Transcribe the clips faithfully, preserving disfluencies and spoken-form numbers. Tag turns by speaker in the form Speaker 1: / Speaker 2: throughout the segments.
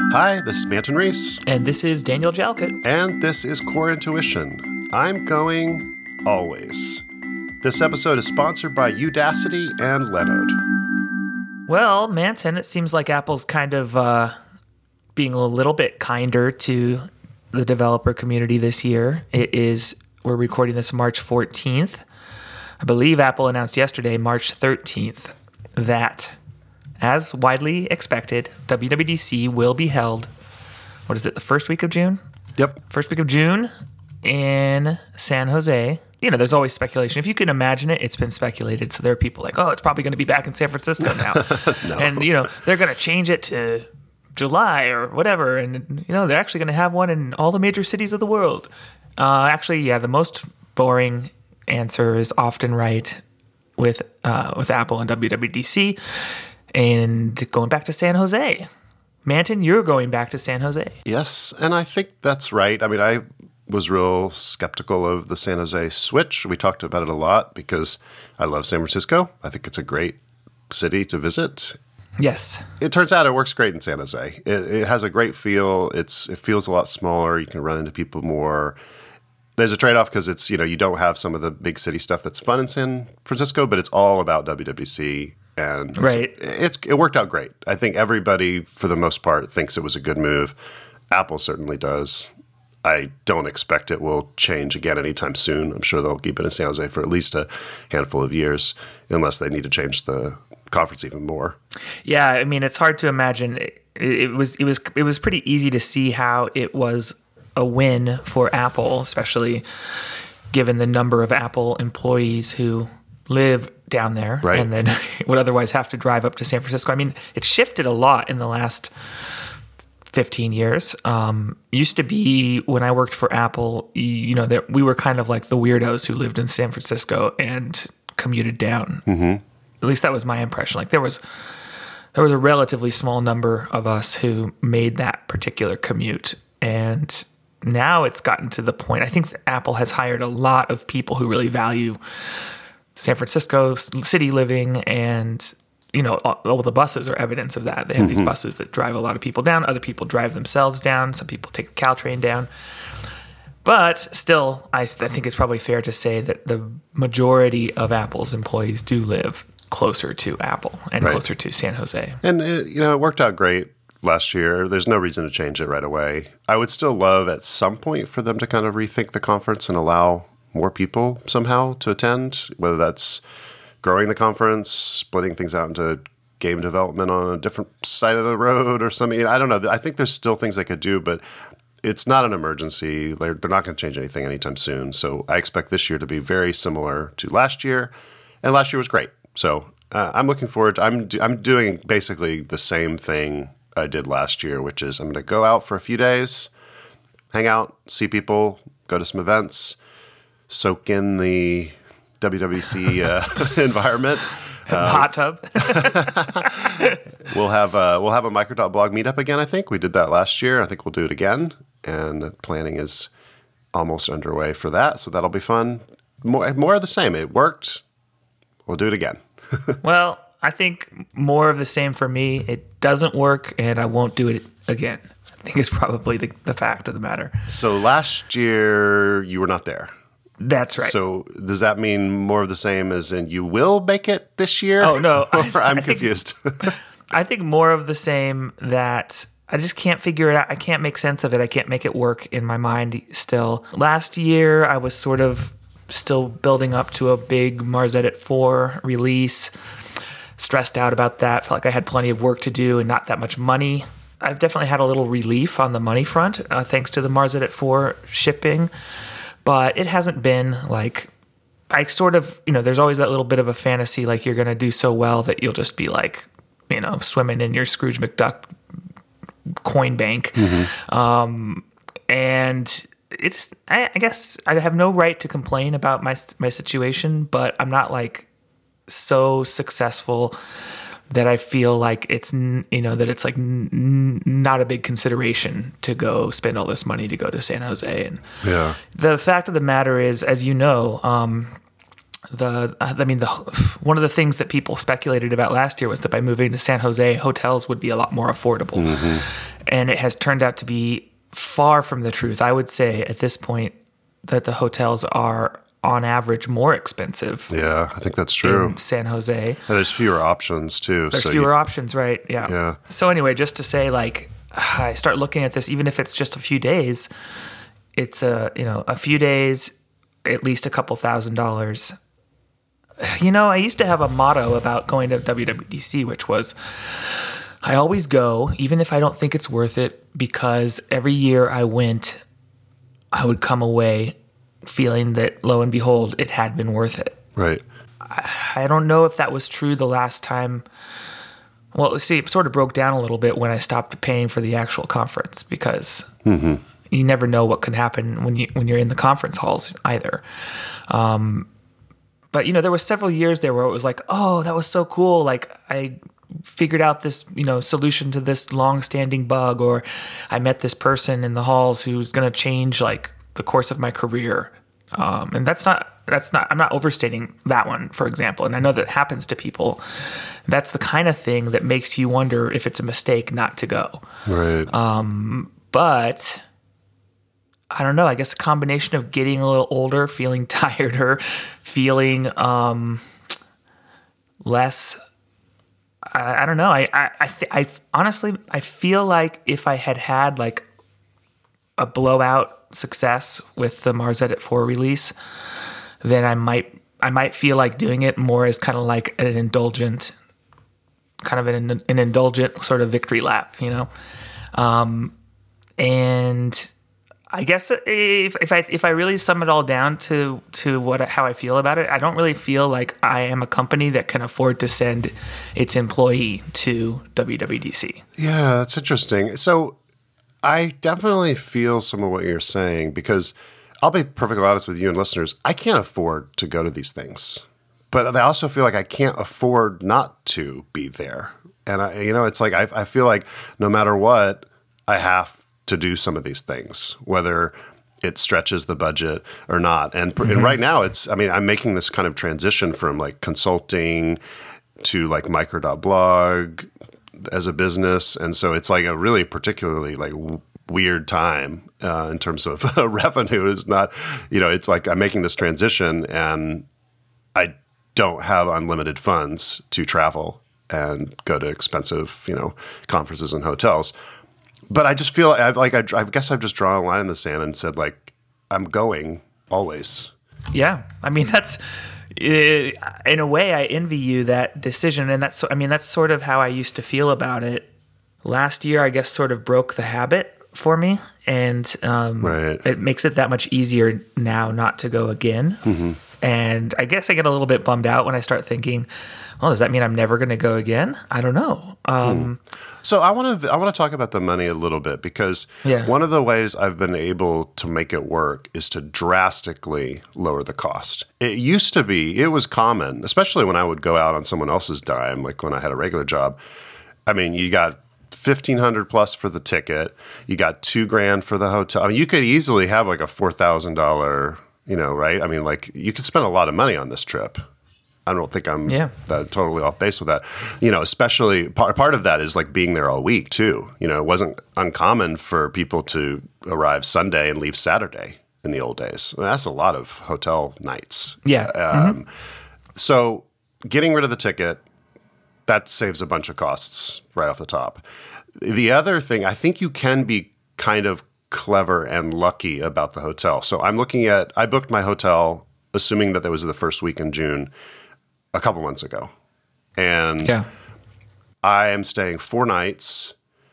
Speaker 1: Hi, this is Manton Reese.
Speaker 2: And this is Daniel Jalkut.
Speaker 1: And this is Core Intuition. I'm going always. This episode is sponsored by Udacity and Linode.
Speaker 2: Well, Manton, it seems like Apple's kind of uh, being a little bit kinder to the developer community this year. It is, we're recording this March fourteenth. I believe Apple announced yesterday, March thirteenth, that, as widely expected, W W D C will be held, what is it, the first week of June?
Speaker 1: Yep.
Speaker 2: First week of June in San Jose. You know, there's always speculation. If you can imagine it, it's been speculated. So there are people like, oh, it's probably going to be back in San Francisco now. no. And, you know, they're going to change it to July or whatever. And, you know, they're actually going to have one in all the major cities of the world. Uh, actually, yeah, the most boring answer is often right with uh, with Apple and W W D C. And going back to San Jose. Manton, you're going back to San Jose.
Speaker 1: Yes, and I think that's right. I mean, I was real skeptical of the San Jose switch. We talked about it a lot because I love San Francisco. I think it's a great city to visit.
Speaker 2: Yes.
Speaker 1: It turns out it works great in San Jose. It, it has a great feel. It's It feels a lot smaller. You can run into people more. There's a trade-off because it's, you know, you don't have some of the big city stuff that's fun in San Francisco, but it's all about W W D C. And
Speaker 2: right.
Speaker 1: it's, it's it worked out great. I think everybody, for the most part, thinks it was a good move. Apple certainly does. I don't expect it will change again anytime soon. I'm sure they'll keep it in San Jose for at least a handful of years, unless they need to change the conference even more.
Speaker 2: Yeah, I mean, it's hard to imagine. It, it was it was it was pretty easy to see how it was a win for Apple, especially given the number of Apple employees who live down there,
Speaker 1: right,
Speaker 2: and then would otherwise have to drive up to San Francisco. I mean, it shifted a lot in the last fifteen years. Um, used to be when I worked for Apple, you know, that we were kind of like the weirdos who lived in San Francisco and commuted down.
Speaker 1: Mm-hmm.
Speaker 2: At least that was my impression. Like there was there was a relatively small number of us who made that particular commute, and now it's gotten to the point. I think that Apple has hired a lot of people who really value San Francisco city living, and you know, all, all the buses are evidence of that. They have mm-hmm. these buses that drive a lot of people down. Other people drive themselves down. Some people take the Caltrain down. But still, I, I think it's probably fair to say that the majority of Apple's employees do live closer to Apple and
Speaker 1: right.
Speaker 2: closer to San Jose.
Speaker 1: And it, you know, it worked out great last year. There's no reason to change it right away. I would still love at some point for them to kind of rethink the conference and allow more people somehow to attend, whether that's growing the conference, splitting things out into game development on a different side of the road or something. I don't know. I think there's still things they could do, but it's not an emergency. They're, they're not going to change anything anytime soon. So I expect this year to be very similar to last year. And last year was great. So uh, I'm looking forward to, I'm, do, I'm doing basically the same thing I did last year, which is I'm going to go out for a few days, hang out, see people, go to some events, soak in the W W D C uh, environment.
Speaker 2: Um, Hot tub.
Speaker 1: we'll have a, we'll have a Micro.blog meetup again, I think. We did that last year. I think we'll do it again. And planning is almost underway for that. So that'll be fun. More, more of the same. It worked. We'll do it again.
Speaker 2: Well, I think more of the same for me. It doesn't work, and I won't do it again. I think it's probably the, the fact of the matter.
Speaker 1: So last year, you were not there.
Speaker 2: That's right.
Speaker 1: So does that mean more of the same as in you will make it this year?
Speaker 2: Oh, no.
Speaker 1: I, I'm
Speaker 2: I
Speaker 1: confused.
Speaker 2: Think, I think more of the same that I just can't figure it out. I can't make sense of it. I can't make it work in my mind still. Last year, I was sort of still building up to a big Mars Edit four release. Stressed out about that. Felt like I had plenty of work to do and not that much money. I've definitely had a little relief on the money front, uh, thanks to the Mars Edit four shipping. But it hasn't been like, I sort of, you know, there's always that little bit of a fantasy like you're going to do so well that you'll just be like, you know, swimming in your Scrooge McDuck coin bank. Mm-hmm. Um, and it's, I, I guess I have no right to complain about my my situation, but I'm not like so successful that I feel like it's, you know, that it's like n- not a big consideration to go spend all this money to go to San Jose. And
Speaker 1: yeah,
Speaker 2: the fact of the matter is, as you know, um, the I mean, the one of the things that people speculated about last year was that by moving to San Jose, hotels would be a lot more affordable. Mm-hmm. And it has turned out to be far from the truth. I would say at this point that the hotels are on average more expensive.
Speaker 1: Yeah, I think that's true.
Speaker 2: In San Jose.
Speaker 1: And there's fewer options too.
Speaker 2: There's
Speaker 1: so
Speaker 2: fewer
Speaker 1: you,
Speaker 2: options, right? Yeah.
Speaker 1: Yeah.
Speaker 2: So anyway, just to say, like, I start looking at this, even if it's just a few days, it's a, you know, a few days, at least a couple thousand dollars. You know, I used to have a motto about going to W W D C, which was, I always go, even if I don't think it's worth it, because every year I went, I would come away feeling that, lo and behold, it had been worth it.
Speaker 1: Right.
Speaker 2: I, I don't know if that was true the last time. Well, see, it sort of broke down a little bit when I stopped paying for the actual conference, because mm-hmm. you never know what can happen when you when you're in the conference halls either. Um, but you know, there were several years there where it was like, oh, that was so cool. Like I figured out this, you know, solution to this long-standing bug, or I met this person in the halls who's going to change like the course of my career. Um, and that's not, that's not, I'm not overstating that one, for example. And I know that happens to people. That's the kind of thing that makes you wonder if it's a mistake not to go.
Speaker 1: Right.
Speaker 2: Um, but I don't know, I guess a combination of getting a little older, feeling tireder, feeling, um, less, I, I don't know. I, I, I, th- I honestly, I feel like if I had had like a blowout success with the Mars Edit four release, then I might I might feel like doing it more as kind of like an indulgent, kind of an, an indulgent sort of victory lap, you know. Um, and I guess if if I if I really sum it all down to to what how I feel about it, I don't really feel like I am a company that can afford to send its employee to W W D C.
Speaker 1: Yeah, that's interesting. So I definitely feel some of what you're saying, because I'll be perfectly honest with you and listeners, I can't afford to go to these things. But I also feel like I can't afford not to be there. And, I, you know, it's like I, I feel like no matter what, I have to do some of these things, whether it stretches the budget or not. And, mm-hmm. and right now, it's, I mean, I'm making this kind of transition from like consulting to like micro.blog as a business. And so it's like a really particularly like w- weird time uh, in terms of revenue. Is not, you know, it's like I'm making this transition and I don't have unlimited funds to travel and go to expensive, you know, conferences and hotels. But I just feel I've, like, I, I guess I've just drawn a line in the sand and said like, I'm going always.
Speaker 2: Yeah. I mean, that's, in a way, I envy you that decision. And that's, I mean, that's sort of how I used to feel about it. Last year, I guess, sort of broke the habit for me. And um,
Speaker 1: right.
Speaker 2: it makes it that much easier now not to go again. Mm-hmm. And I guess I get a little bit bummed out when I start thinking, well, does that mean I'm never going to go again? I don't know. Um,
Speaker 1: mm. So I want to I want to talk about the money a little bit, because
Speaker 2: yeah.
Speaker 1: one of the ways I've been able to make it work is to drastically lower the cost. It used to be, it was common, especially when I would go out on someone else's dime, like when I had a regular job. I mean, you got fifteen hundred plus for the ticket, you got two grand for the hotel. I mean, you could easily have like a four thousand dollars, you know, right? I mean, like you could spend a lot of money on this trip. I don't think I'm
Speaker 2: yeah.
Speaker 1: uh, totally off base with that. You know, especially part, part of that is like being there all week too. You know, it wasn't uncommon for people to arrive Sunday and leave Saturday in the old days. I mean, that's a lot of hotel nights.
Speaker 2: Yeah.
Speaker 1: Um,
Speaker 2: mm-hmm.
Speaker 1: So getting rid of the ticket, that saves a bunch of costs right off the top. The other thing, I think you can be kind of clever and lucky about the hotel. So I'm looking at, I booked my hotel, assuming that that was the first week in June, a couple months ago. And
Speaker 2: yeah.
Speaker 1: I am staying four nights,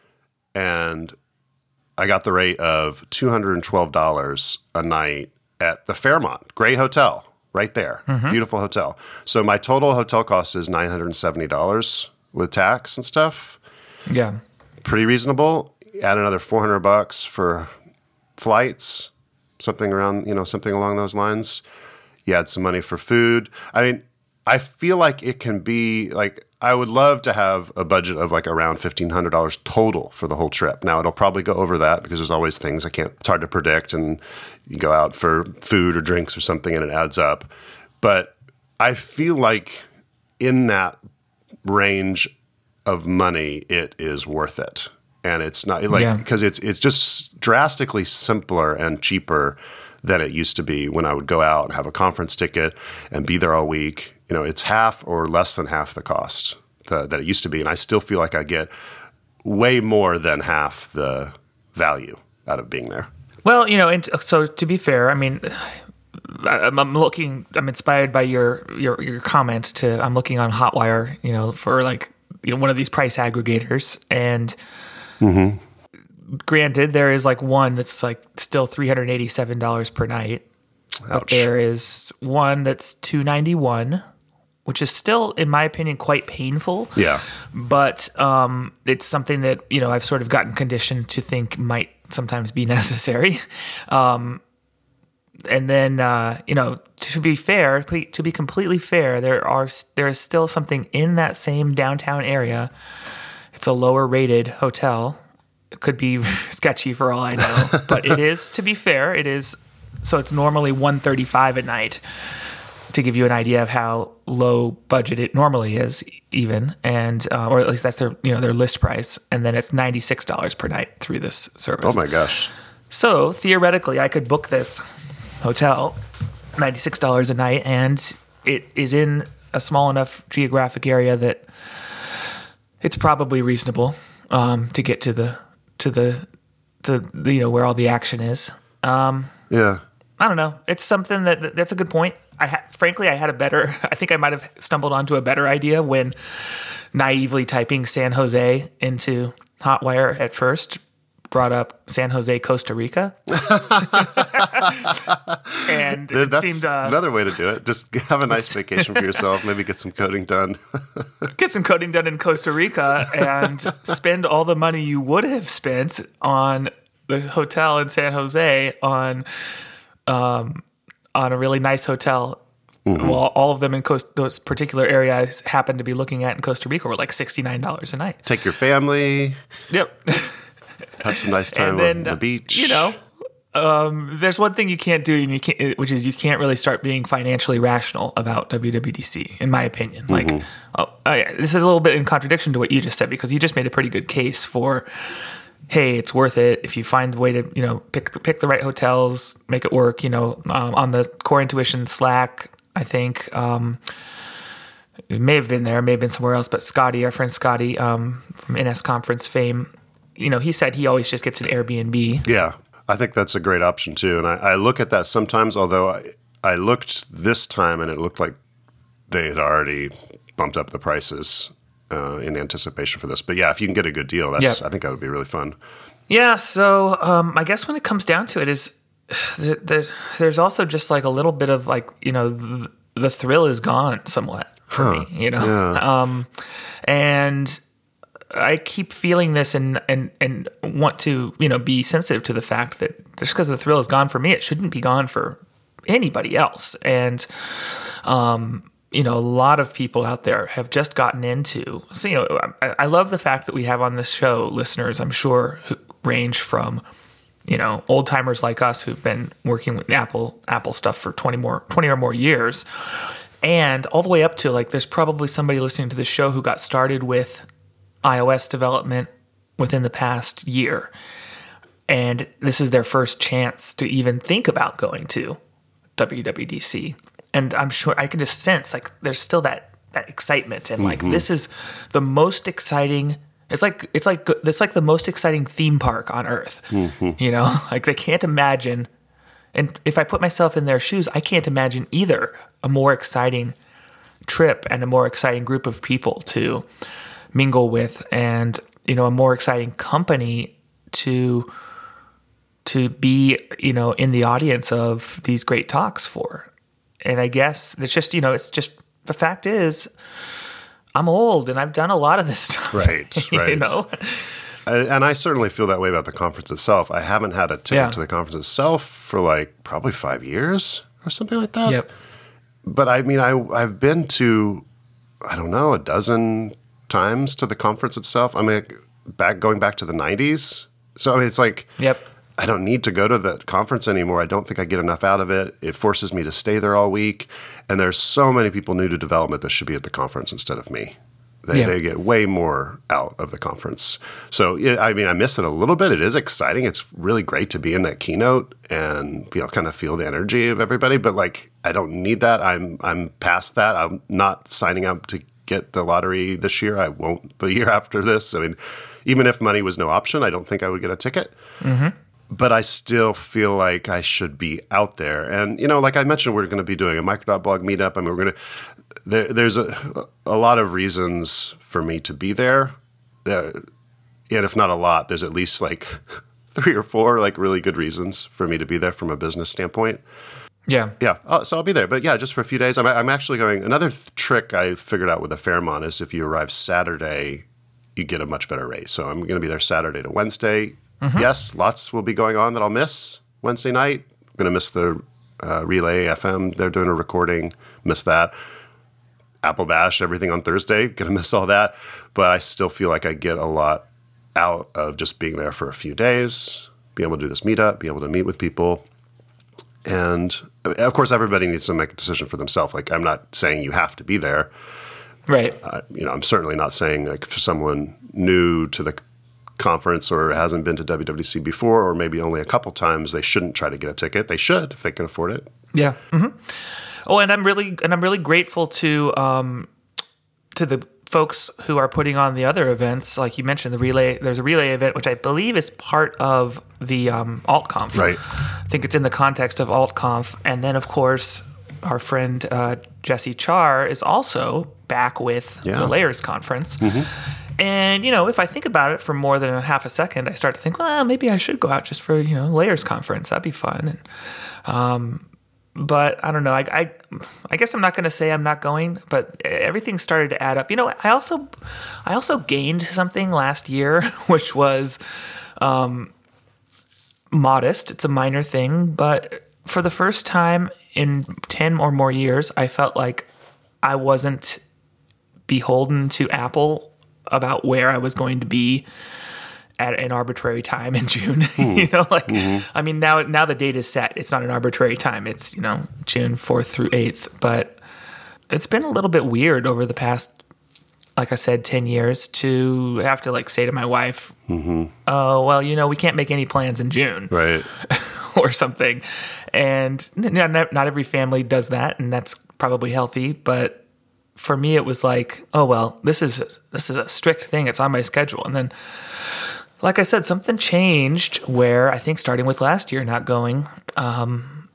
Speaker 1: and I got the rate of two hundred twelve dollars a night at the Fairmont. Great hotel right there. Mm-hmm. Beautiful hotel. So my total hotel cost is nine hundred seventy dollars with tax and stuff.
Speaker 2: Yeah.
Speaker 1: Pretty reasonable. Add another four hundred bucks for flights, something around, you know, something along those lines. You add some money for food. I mean, I feel like it can be like, I would love to have a budget of like around fifteen hundred dollars total for the whole trip. Now, it'll probably go over that because there's always things I can't, it's hard to predict, and you go out for food or drinks or something and it adds up. But I feel like in that range of money, it is worth it. And it's not like, because yeah. it's it's just drastically simpler and cheaper than it used to be when I would go out and have a conference ticket and be there all week. You know, it's half or less than half the cost the, that it used to be. And I still feel like I get way more than half the value out of being there.
Speaker 2: Well, you know, and so to be fair, I mean, I'm, I'm looking, I'm inspired by your, your, your comment to, I'm looking on Hotwire, you know, for like, you know, one of these price aggregators. And mm-hmm. granted, there is like one that's like still three hundred eighty-seven dollars per night. Ouch. But there is one that's two hundred ninety-one dollars, which is still, in my opinion, quite painful.
Speaker 1: Yeah.
Speaker 2: But um, it's something that, you know, I've sort of gotten conditioned to think might sometimes be necessary. Um, and then, uh, you know, to be fair, to be completely fair, there are there is still something in that same downtown area. It's a lower rated hotel. It could be sketchy for all I know, but it is, to be fair, it is, so it's normally one hundred thirty-five dollars a night, to give you an idea of how low budget it normally is, even, and uh, or at least that's their, you know, their list price, and then it's ninety-six dollars per night through this service.
Speaker 1: Oh my gosh.
Speaker 2: So theoretically, I could book this hotel, ninety-six dollars a night, and it is in a small enough geographic area that it's probably reasonable um, to get to the to the to the, you know, where all the action is. Um,
Speaker 1: yeah,
Speaker 2: I don't know. It's something that that's a good point. I ha- frankly, I had a better. I think I might have stumbled onto a better idea when naively typing San Jose into Hotwire at first brought up San Jose, Costa Rica. And it
Speaker 1: That's
Speaker 2: seemed uh,
Speaker 1: another way to do it. Just have a nice vacation for yourself. Maybe get some coding done.
Speaker 2: Get some coding done in Costa Rica and spend all the money you would have spent on the hotel in San Jose on um, on a really nice hotel. Mm-hmm. Well, all of them in Coast, those particular areas happen to be looking at in Costa Rica were like sixty-nine dollars a night.
Speaker 1: Take your family.
Speaker 2: Yep.
Speaker 1: Have some nice time then, on the beach.
Speaker 2: You know, um, there's one thing you can't do, and you can't, which is you can't really start being financially rational about W W D C, in my opinion. Like, mm-hmm. oh, I, this is a little bit in contradiction to what you just said, because you just made a pretty good case for, hey, it's worth it if you find the way to, you know, pick pick the right hotels, make it work. You know, um, on the Core Intuition Slack, I think. Um, it may have been there, may have been somewhere else, but Scotty, our friend Scotty um, from N S Conference fame, you know, he said he always just gets an Airbnb.
Speaker 1: Yeah, I think that's a great option too. And I, I look at that sometimes, although I, I looked this time and it looked like they had already bumped up the prices uh, in anticipation for this. But yeah, if you can get a good deal, that's yep. I think that would be really fun.
Speaker 2: Yeah, so um, I guess when it comes down to it is there, there, there's also just like a little bit of like, you know, the, the thrill is gone somewhat for huh. me, you know. Yeah. Um, and I keep feeling this and, and, and want to, you know, be sensitive to the fact that just because the thrill is gone for me, it shouldn't be gone for anybody else. And, um, you know, a lot of people out there have just gotten into, so, you know, I, I love the fact that we have on this show listeners, I'm sure, who range from, you know, old timers like us who've been working with Apple, Apple stuff for twenty more, twenty or more years. And all the way up to like, there's probably somebody listening to this show who got started with iOS development within the past year. And this is their first chance to even think about going to W W D C. And I'm sure I can just sense like there's still that that excitement and like mm-hmm. this is the most exciting it's like it's like it's like the most exciting theme park on earth. Mm-hmm. You know, like they can't imagine, and if I put myself in their shoes, I can't imagine either a more exciting trip and a more exciting group of people to mingle with, and you know, a more exciting company to to be, you know, in the audience of these great talks for. And I guess it's just, you know, it's just the fact is I'm old and I've done a lot of this stuff.
Speaker 1: Right, right.
Speaker 2: You know?
Speaker 1: And I certainly feel that way about the conference itself. I haven't had a ticket yeah. to the conference itself for like probably five years or something like that.
Speaker 2: Yep.
Speaker 1: But I mean, I, I've been to, I don't know, a dozen times to the conference itself. I mean, back going back to the nineties. So I mean, it's like,
Speaker 2: yep.
Speaker 1: I don't need to go to the conference anymore. I don't think I get enough out of it. It forces me to stay there all week. And there's so many people new to development that should be at the conference instead of me. They,
Speaker 2: Yeah.
Speaker 1: they get way more out of the conference. So, yeah, I mean, I miss it a little bit. It is exciting. It's really great to be in that keynote and, you know, kind of feel the energy of everybody. But, like, I don't need that. I'm I'm past that. I'm not signing up to get the lottery this year. I won't the year after this. I mean, even if money was no option, I don't think I would get a ticket. Mm-hmm. But I still feel like I should be out there. And, you know, like I mentioned, we're going to be doing a Microdot meetup. I mean, we're going to there, there's a, a lot of reasons for me to be there. Uh, and if not a lot, there's at least like three or four like really good reasons for me to be there from a business standpoint.
Speaker 2: Yeah.
Speaker 1: Yeah. Uh, so I'll be there. But yeah, just for a few days. I'm, I'm actually going. Another th- trick I figured out with the Fairmont is if you arrive Saturday, you get a much better rate. So I'm going to be there Saturday to Wednesday. Mm-hmm. Yes, lots will be going on that I'll miss Wednesday night. I'm going to miss the uh, Relay F M. They're doing a recording. Miss that. Apple Bash, everything on Thursday. Going to miss all that. But I still feel like I get a lot out of just being there for a few days, be able to do this meetup, be able to meet with people. And of course, everybody needs to make a decision for themselves. Like, I'm not saying you have to be there.
Speaker 2: Right.
Speaker 1: Uh, you know, I'm certainly not saying like for someone new to the conference or hasn't been to W W D C before, or maybe only a couple times, they shouldn't try to get a ticket. They should if they can afford it.
Speaker 2: Yeah. Mm-hmm. Oh, and I'm really and I'm really grateful to um, to the folks who are putting on the other events, like you mentioned, the relay. There's a relay event, which I believe is part of the um, AltConf.
Speaker 1: Right.
Speaker 2: I think it's in the context of AltConf, and then of course our friend uh, Jesse Char is also back with
Speaker 1: Yeah.
Speaker 2: the Layers Conference.
Speaker 1: Mm-hmm.
Speaker 2: And, you know, if I think about it for more than a half a second, I start to think, well, maybe I should go out just for, you know, Layers Conference. That'd be fun. And, um, but I don't know. I, I, I guess I'm not going to say I'm not going, but everything started to add up. You know, I also, I also gained something last year, which was um, modest. It's a minor thing, but for the first time in ten or more years, I felt like I wasn't beholden to Apple about where I was going to be at an arbitrary time in June. Mm. you know, like, mm-hmm. I mean, now, now the date is set. It's not an arbitrary time. It's, you know, June fourth through eighth, but it's been a little bit weird over the past, like I said, ten years to have to like say to my wife, mm-hmm. oh, well, you know, we can't make any plans in June.
Speaker 1: Right.
Speaker 2: or something. And not, not every family does that. And that's probably healthy, but for me, it was like, oh, well, this is this is a strict thing. It's on my schedule. And then, like I said, something changed where I think starting with last year not going, um,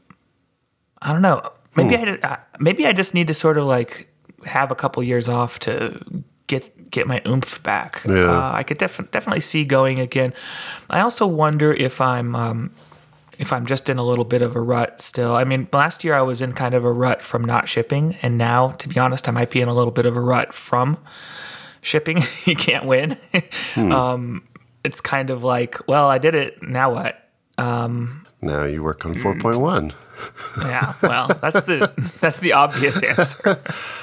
Speaker 2: I don't know. Maybe hmm. I maybe I just need to sort of like have a couple years off to get get my oomph back.
Speaker 1: Yeah.
Speaker 2: Uh, I could def- definitely see going again. I also wonder if I'm um, if I'm just in a little bit of a rut still. I mean, last year I was in kind of a rut from not shipping, and now, to be honest, I might be in a little bit of a rut from shipping. You can't win. Hmm. Um, it's kind of like, well, I did it. Now what? Um,
Speaker 1: now you work on four point one.
Speaker 2: Yeah, well, that's the that's the obvious answer.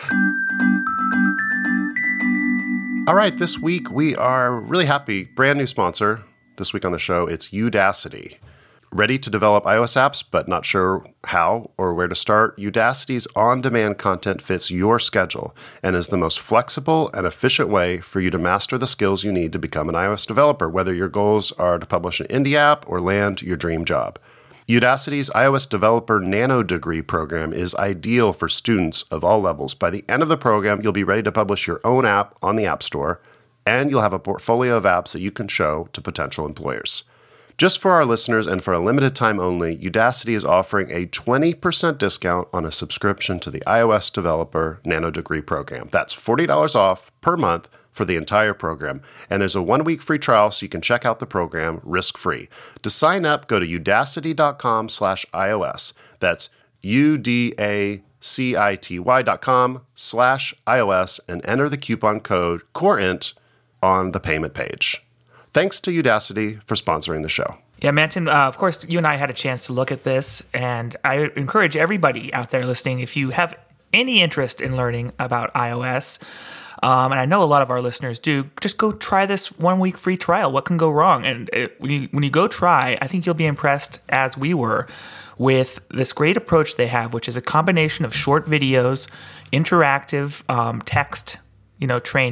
Speaker 1: All right, this week we are really happy. Brand new sponsor this week on the show. It's Udacity. Ready to develop iOS apps, but not sure how or where to start? Udacity's on-demand content fits your schedule and is the most flexible and efficient way for you to master the skills you need to become an iOS developer, whether your goals are to publish an indie app or land your dream job. Udacity's iOS Developer Nano Degree program is ideal for students of all levels. By the end of the program, you'll be ready to publish your own app on the App Store, and you'll have a portfolio of apps that you can show to potential employers. Just for our listeners and for a limited time only, Udacity is offering a twenty percent discount on a subscription to the iOS Developer Nano Degree program. That's forty dollars off per month for the entire program. And there's a one-week free trial so you can check out the program risk-free. To sign up, go to udacity.com slash iOS. That's U-D-A-C-I-T-Y dot com slash iOS and enter the coupon code COREINT on the payment page. Thanks to Udacity for sponsoring the show.
Speaker 2: Yeah, Manton, uh, of course, you and I had a chance to look at this, and I encourage everybody out there listening, if you have any interest in learning about iOS, um, and I know a lot of our listeners do, just go try this one-week free trial. What can go wrong? And it, when you when you go try, I think you'll be impressed, as we were, with this great approach they have, which is a combination of short videos, interactive um, text, you know, training,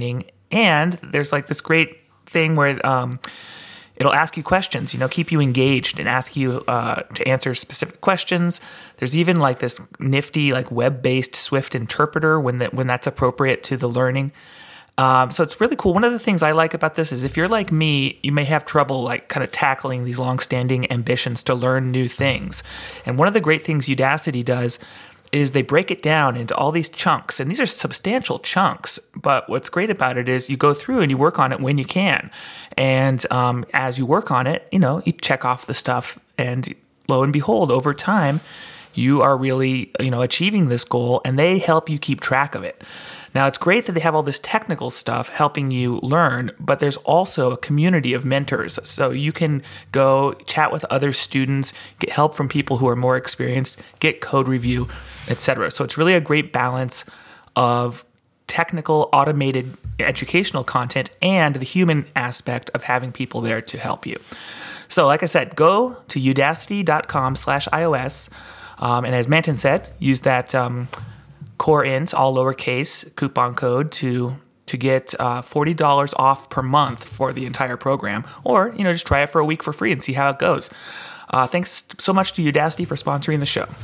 Speaker 2: And there's like this great thing where um, it'll ask you questions, you know, keep you engaged and ask you uh, to answer specific questions. There's even like this nifty, like web-based Swift interpreter when that when that's appropriate to the learning. Um, so it's really cool. One of the things I like about this is if you're like me, you may have trouble like kind of tackling these long-standing ambitions to learn new things. And one of the great things Udacity does is they break it down into all these chunks, and these are substantial chunks. But what's great about it is you go through and you work on it when you can. And um, as you work on it, you know, you check off the stuff, and lo and behold, over time, you are really, you know, achieving this goal, and they help you keep track of it. Now, it's great that they have all this technical stuff helping you learn, but there's also a community of mentors. So you can go chat with other students, get help from people who are more experienced, get code review, et cetera. So it's really a great balance of technical, automated educational content and the human aspect of having people there to help you. So like I said, go to udacity.com slash iOS. Um, and as Manton said, use that um, CoreInt, all lowercase, coupon code to to get uh, forty dollars off per month for the entire program. Or, you know, just try it for a week for free and see how it goes. Uh, thanks so much to Udacity for sponsoring the show.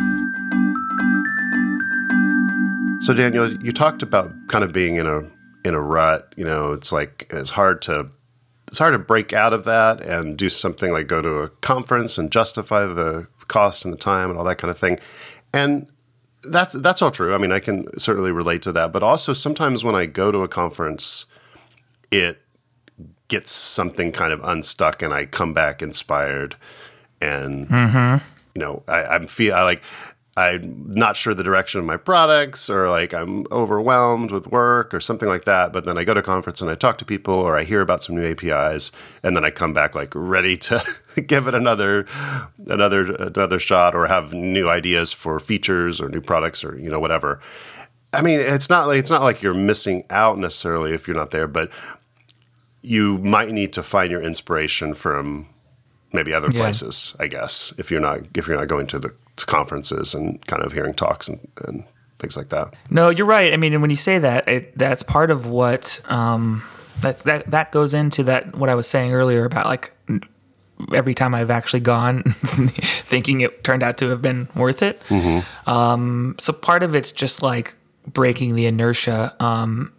Speaker 1: So Daniel, you talked about kind of being in a in a rut. You know, it's like it's hard to it's hard to break out of that and do something like go to a conference and justify the cost and the time and all that kind of thing. And that's that's all true. I mean, I can certainly relate to that. But also sometimes when I go to a conference, it gets something kind of unstuck, and I come back inspired. And
Speaker 2: Mm-hmm.
Speaker 1: you know, I, I'm feel I like. I'm not sure the direction of my products, or like I'm overwhelmed with work or something like that. But then I go to a conference and I talk to people, or I hear about some new A P Is, and then I come back like ready to give it another, another, another shot, or have new ideas for features or new products, or you know whatever. I mean, it's not like it's not like you're missing out necessarily if you're not there, but you might need to find your inspiration from maybe other
Speaker 2: Yeah.
Speaker 1: places, I guess, if you're not if you're not going to the to conferences and kind of hearing talks and, and things like that.
Speaker 2: No, you're right. I mean, when you say that, it, that's part of what um, that's that that goes into that what I was saying earlier about like every time I've actually gone, thinking it turned out to have been worth it. Mm-hmm. Um, so part of it's just like breaking the inertia. Um,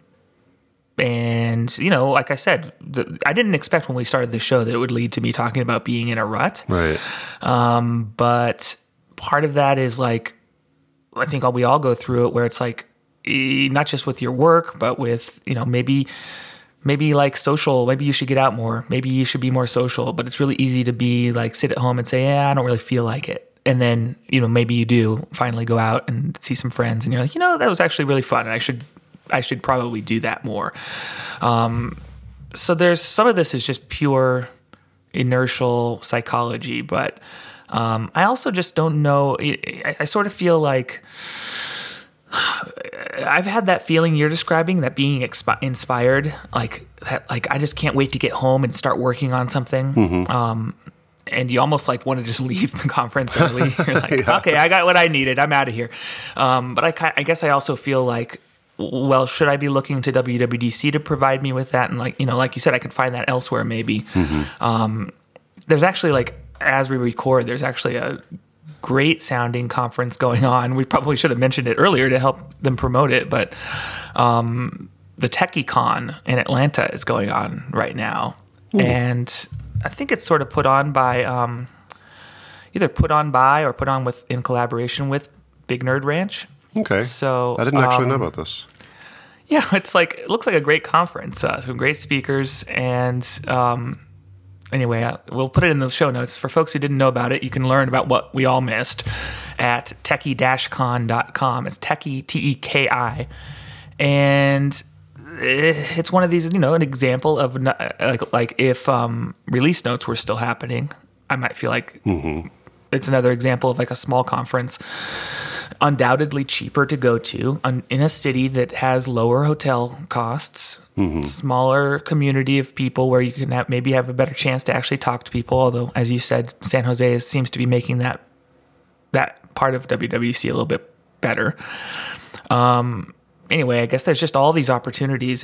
Speaker 2: and you know, like I said, the, I didn't expect when we started the show that it would lead to me talking about being in a rut.
Speaker 1: Right.
Speaker 2: Um, but part of that is like, I think we all go through it where it's like, eh, not just with your work, but with, you know, maybe, maybe like social, maybe you should get out more. Maybe you should be more social, but it's really easy to be like, sit at home and say, yeah, I don't really feel like it. And then, you know, maybe you do finally go out and see some friends and you're like, you know, that was actually really fun. And I should, I should probably do that more. Um, so there's some of this is just pure inertial psychology, but Um, I also just don't know. I, I sort of feel like I've had that feeling you're describing, that being expi- inspired, like that, like I just can't wait to get home and start working on something. Mm-hmm. Um, and you almost like want to just leave the conference early. You're like, yeah. Okay, I got what I needed. I'm out of here. Um, but I, I guess I also feel like, well, should I be looking to W W D C to provide me with that? And like, you know, like you said, I can find that elsewhere maybe. Mm-hmm. Um, there's actually like, as we record, there's actually a great sounding conference going on. We probably should have mentioned it earlier to help them promote it, but um, the TechieCon in Atlanta is going on right now. Ooh. And I think it's sort of put on by, um, either put on by or put on with in collaboration with Big Nerd Ranch.
Speaker 1: Okay.
Speaker 2: So
Speaker 1: I didn't actually
Speaker 2: um,
Speaker 1: know about this.
Speaker 2: Yeah, it's like, it looks like a great conference. Uh, some great speakers and, um, Anyway, uh, we'll put it in the show notes. For folks who didn't know about it, you can learn about what we all missed at techie dash con dot com. It's Techie, T E K I. And it's one of these, you know, an example of like, like if um, release notes were still happening, I might feel like mm-hmm. it's another example of like a small conference, undoubtedly cheaper to go to in a city that has lower hotel costs, mm-hmm. smaller community of people where you can have, maybe have a better chance to actually talk to people. Although, as you said, San Jose is, seems to be making that that part of W W D C a little bit better. Um, anyway, I guess there's just all these opportunities, and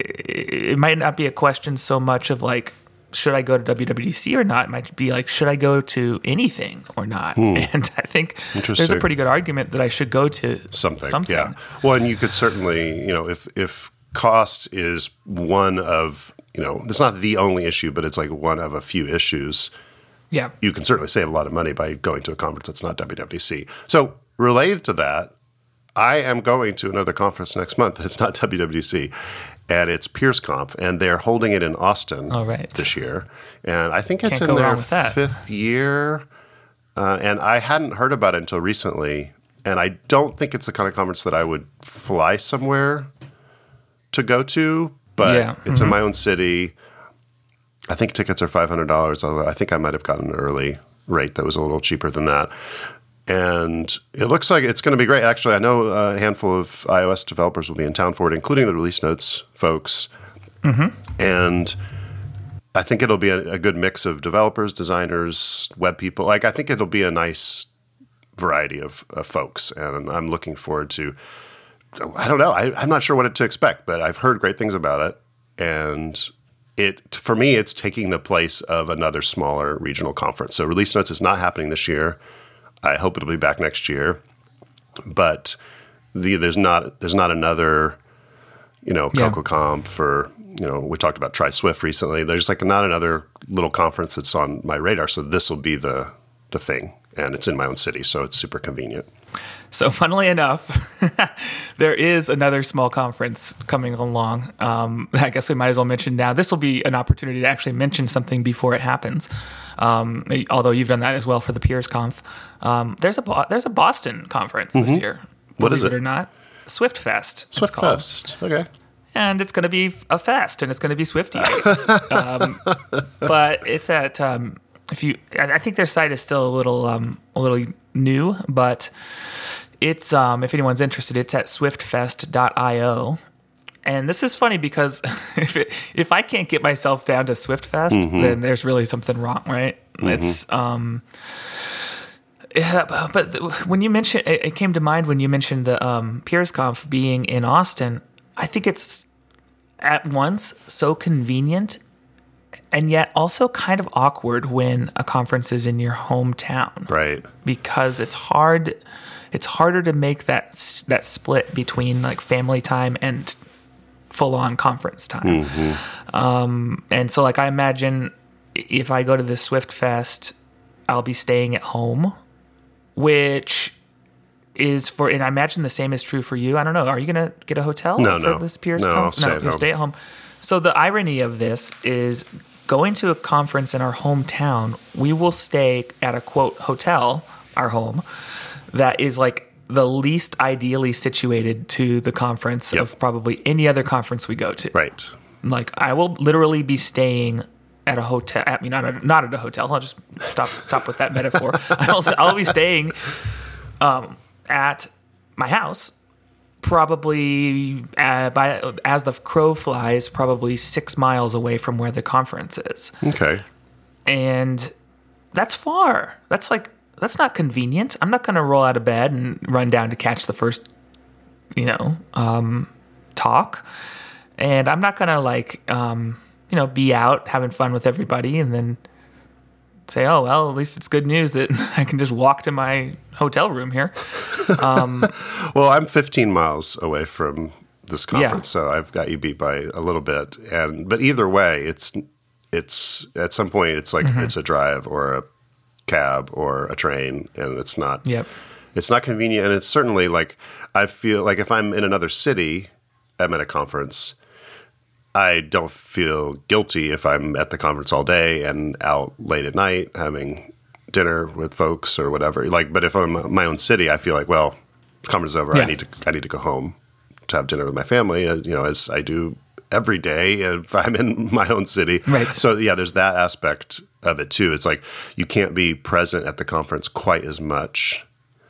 Speaker 2: it might not be a question so much of like, should I go to W W D C or not? It might be like, should I go to anything or not? Hmm. And I think there's a pretty good argument that I should go to
Speaker 1: something.
Speaker 2: something.
Speaker 1: Yeah. Well, and you could certainly, you know, if if cost is one of, you know, it's not the only issue, but it's like one of a few issues.
Speaker 2: Yeah.
Speaker 1: You can certainly save a lot of money by going to a conference that's not W W D C. So related to that, I am going to another conference next month that's not W W D C. And it's PeersConf, and they're holding it in Austin
Speaker 2: oh, right.
Speaker 1: this year. And I think it's
Speaker 2: Can't
Speaker 1: in
Speaker 2: go
Speaker 1: their
Speaker 2: wrong with that.
Speaker 1: fifth year. Uh, and I hadn't heard about it until recently. And I don't think it's the kind of conference that I would fly somewhere to go to, but
Speaker 2: yeah.
Speaker 1: it's
Speaker 2: mm-hmm.
Speaker 1: in my own city. I think tickets are five hundred dollars, although I think I might have gotten an early rate that was a little cheaper than that. And it looks like it's going to be great. Actually, I know a handful of iOS developers will be in town for it, including the Release Notes folks.
Speaker 2: Mm-hmm.
Speaker 1: And I think it'll be a, a good mix of developers, designers, web people. Like, I think it'll be a nice variety of, of folks. And I'm looking forward to, I don't know, I, I'm not sure what to expect, but I've heard great things about it. And it, for me, it's taking the place of another smaller regional conference. So Release Notes is not happening this year. I hope it'll be back next year, but the, there's not there's not another, you know,
Speaker 2: yeah.
Speaker 1: CocoaConf or, you know, we talked about Try Swift recently. There's like not another little conference that's on my radar. So this will be the the thing, and it's in my own city, so it's super convenient.
Speaker 2: So funnily enough, there is another small conference coming along. Um, I guess we might as well mention now. This will be an opportunity to actually mention something before it happens. Um, although you've done that as well for the PeersConf. Um, there's a there's a Boston conference mm-hmm. this year.
Speaker 1: What is it?
Speaker 2: Believe it or not, Swift Fest.
Speaker 1: Swift Fest. Okay.
Speaker 2: And it's going to be a fest, and it's going to be Swifty days. um, but it's at um, if you. I think their site is still a little um, a little new, but it's um, if anyone's interested, it's at swift fest dot io. And this is funny because if it, if I can't get myself down to SwiftFest, mm-hmm. then there's really something wrong, right? Mm-hmm. It's um, yeah, but when you mentioned, it came to mind when you mentioned the um, PeersConf being in Austin. I think it's at once so convenient, and yet also kind of awkward when a conference is in your hometown,
Speaker 1: right? Because
Speaker 2: it's hard. It's harder to make that that split between like family time and full-on conference time. Mm-hmm. Um, and so like I imagine if I go to the Swift Fest, I'll be staying at home, which is for, and I imagine the same is true for you. I don't know. Are you going to get a hotel
Speaker 1: no,
Speaker 2: for
Speaker 1: no.
Speaker 2: this PeersConf?
Speaker 1: No, I'll stay
Speaker 2: no,
Speaker 1: at
Speaker 2: you'll
Speaker 1: home.
Speaker 2: stay at home. So the irony of this is going to a conference in our hometown, we will stay at a quote hotel, our home, that is like the least ideally situated to the conference yep. of probably any other conference we go to.
Speaker 1: Right.
Speaker 2: Like I will literally be staying at a hotel. I mean, not at, not at a hotel. I'll just stop stop with that metaphor. I'll I'll be staying um, at my house, probably uh, by as the crow flies, probably six miles away from where the conference is.
Speaker 1: Okay.
Speaker 2: And that's far. That's like. That's not convenient. I'm not going to roll out of bed and run down to catch the first, you know, um, talk. And I'm not going to like, um, you know, be out having fun with everybody and then say, oh, well, at least it's good news that I can just walk to my hotel room here. Um,
Speaker 1: well, I'm fifteen miles away from this conference,
Speaker 2: yeah.
Speaker 1: so I've got you beat by a little bit. And but either way, it's it's at some point it's like mm-hmm. it's a drive or a cab or a train, and it's not
Speaker 2: yep.
Speaker 1: it's not convenient. And it's certainly like I feel like if I'm in another city, I'm at a conference, I don't feel guilty if I'm at the conference all day and out late at night having dinner with folks or whatever. Like, but if I'm in my own city, I feel like, well, the conference is over.
Speaker 2: Yeah.
Speaker 1: I need to I need to go home to have dinner with my family, uh, you know, as I do every day if I'm in my own city.
Speaker 2: Right.
Speaker 1: So yeah, there's that aspect of it too. It's like you can't be present at the conference quite as much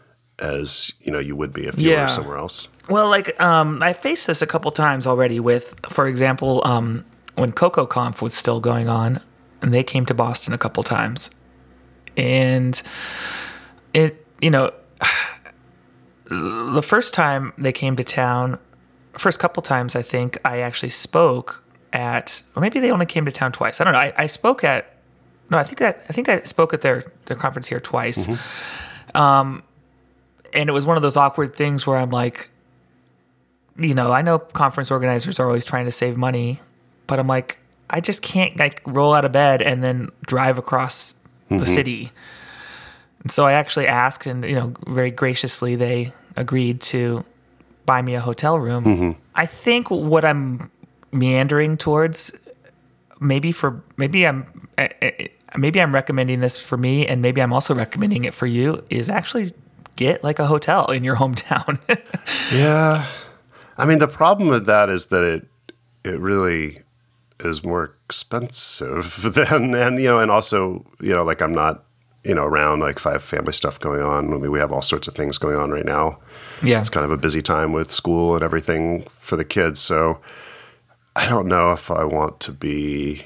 Speaker 1: as, you know, you would be if you
Speaker 2: yeah.
Speaker 1: were somewhere else.
Speaker 2: Well, like um, I faced this a couple times already with, for example, um, when CocoaConf was still going on, and they came to Boston a couple times, and it, you know, the first time they came to town, first couple times, I think I actually spoke at, or maybe they only came to town twice. I don't know. I, I spoke at, no, I think I, I think I spoke at their, their conference here twice. Mm-hmm. Um, and it was one of those awkward things where I'm like, you know, I know conference organizers are always trying to save money, but I'm like, I just can't like roll out of bed and then drive across mm-hmm. the city. And so I actually asked, and, you know, very graciously they agreed to buy me a hotel room. Mm-hmm. I think what I'm meandering towards, maybe for, maybe I'm, maybe I'm recommending this for me, and maybe I'm also recommending it for you, is actually get like a hotel in your hometown.
Speaker 1: Yeah. I mean, the problem with that is that it, it really is more expensive than, and, you know, and also, you know, like I'm not, you know, around, like if I have family stuff going on. I mean, we have all sorts of things going on right now. Yeah. It's kind of a busy time with school and everything for the kids. So I don't know if I want to be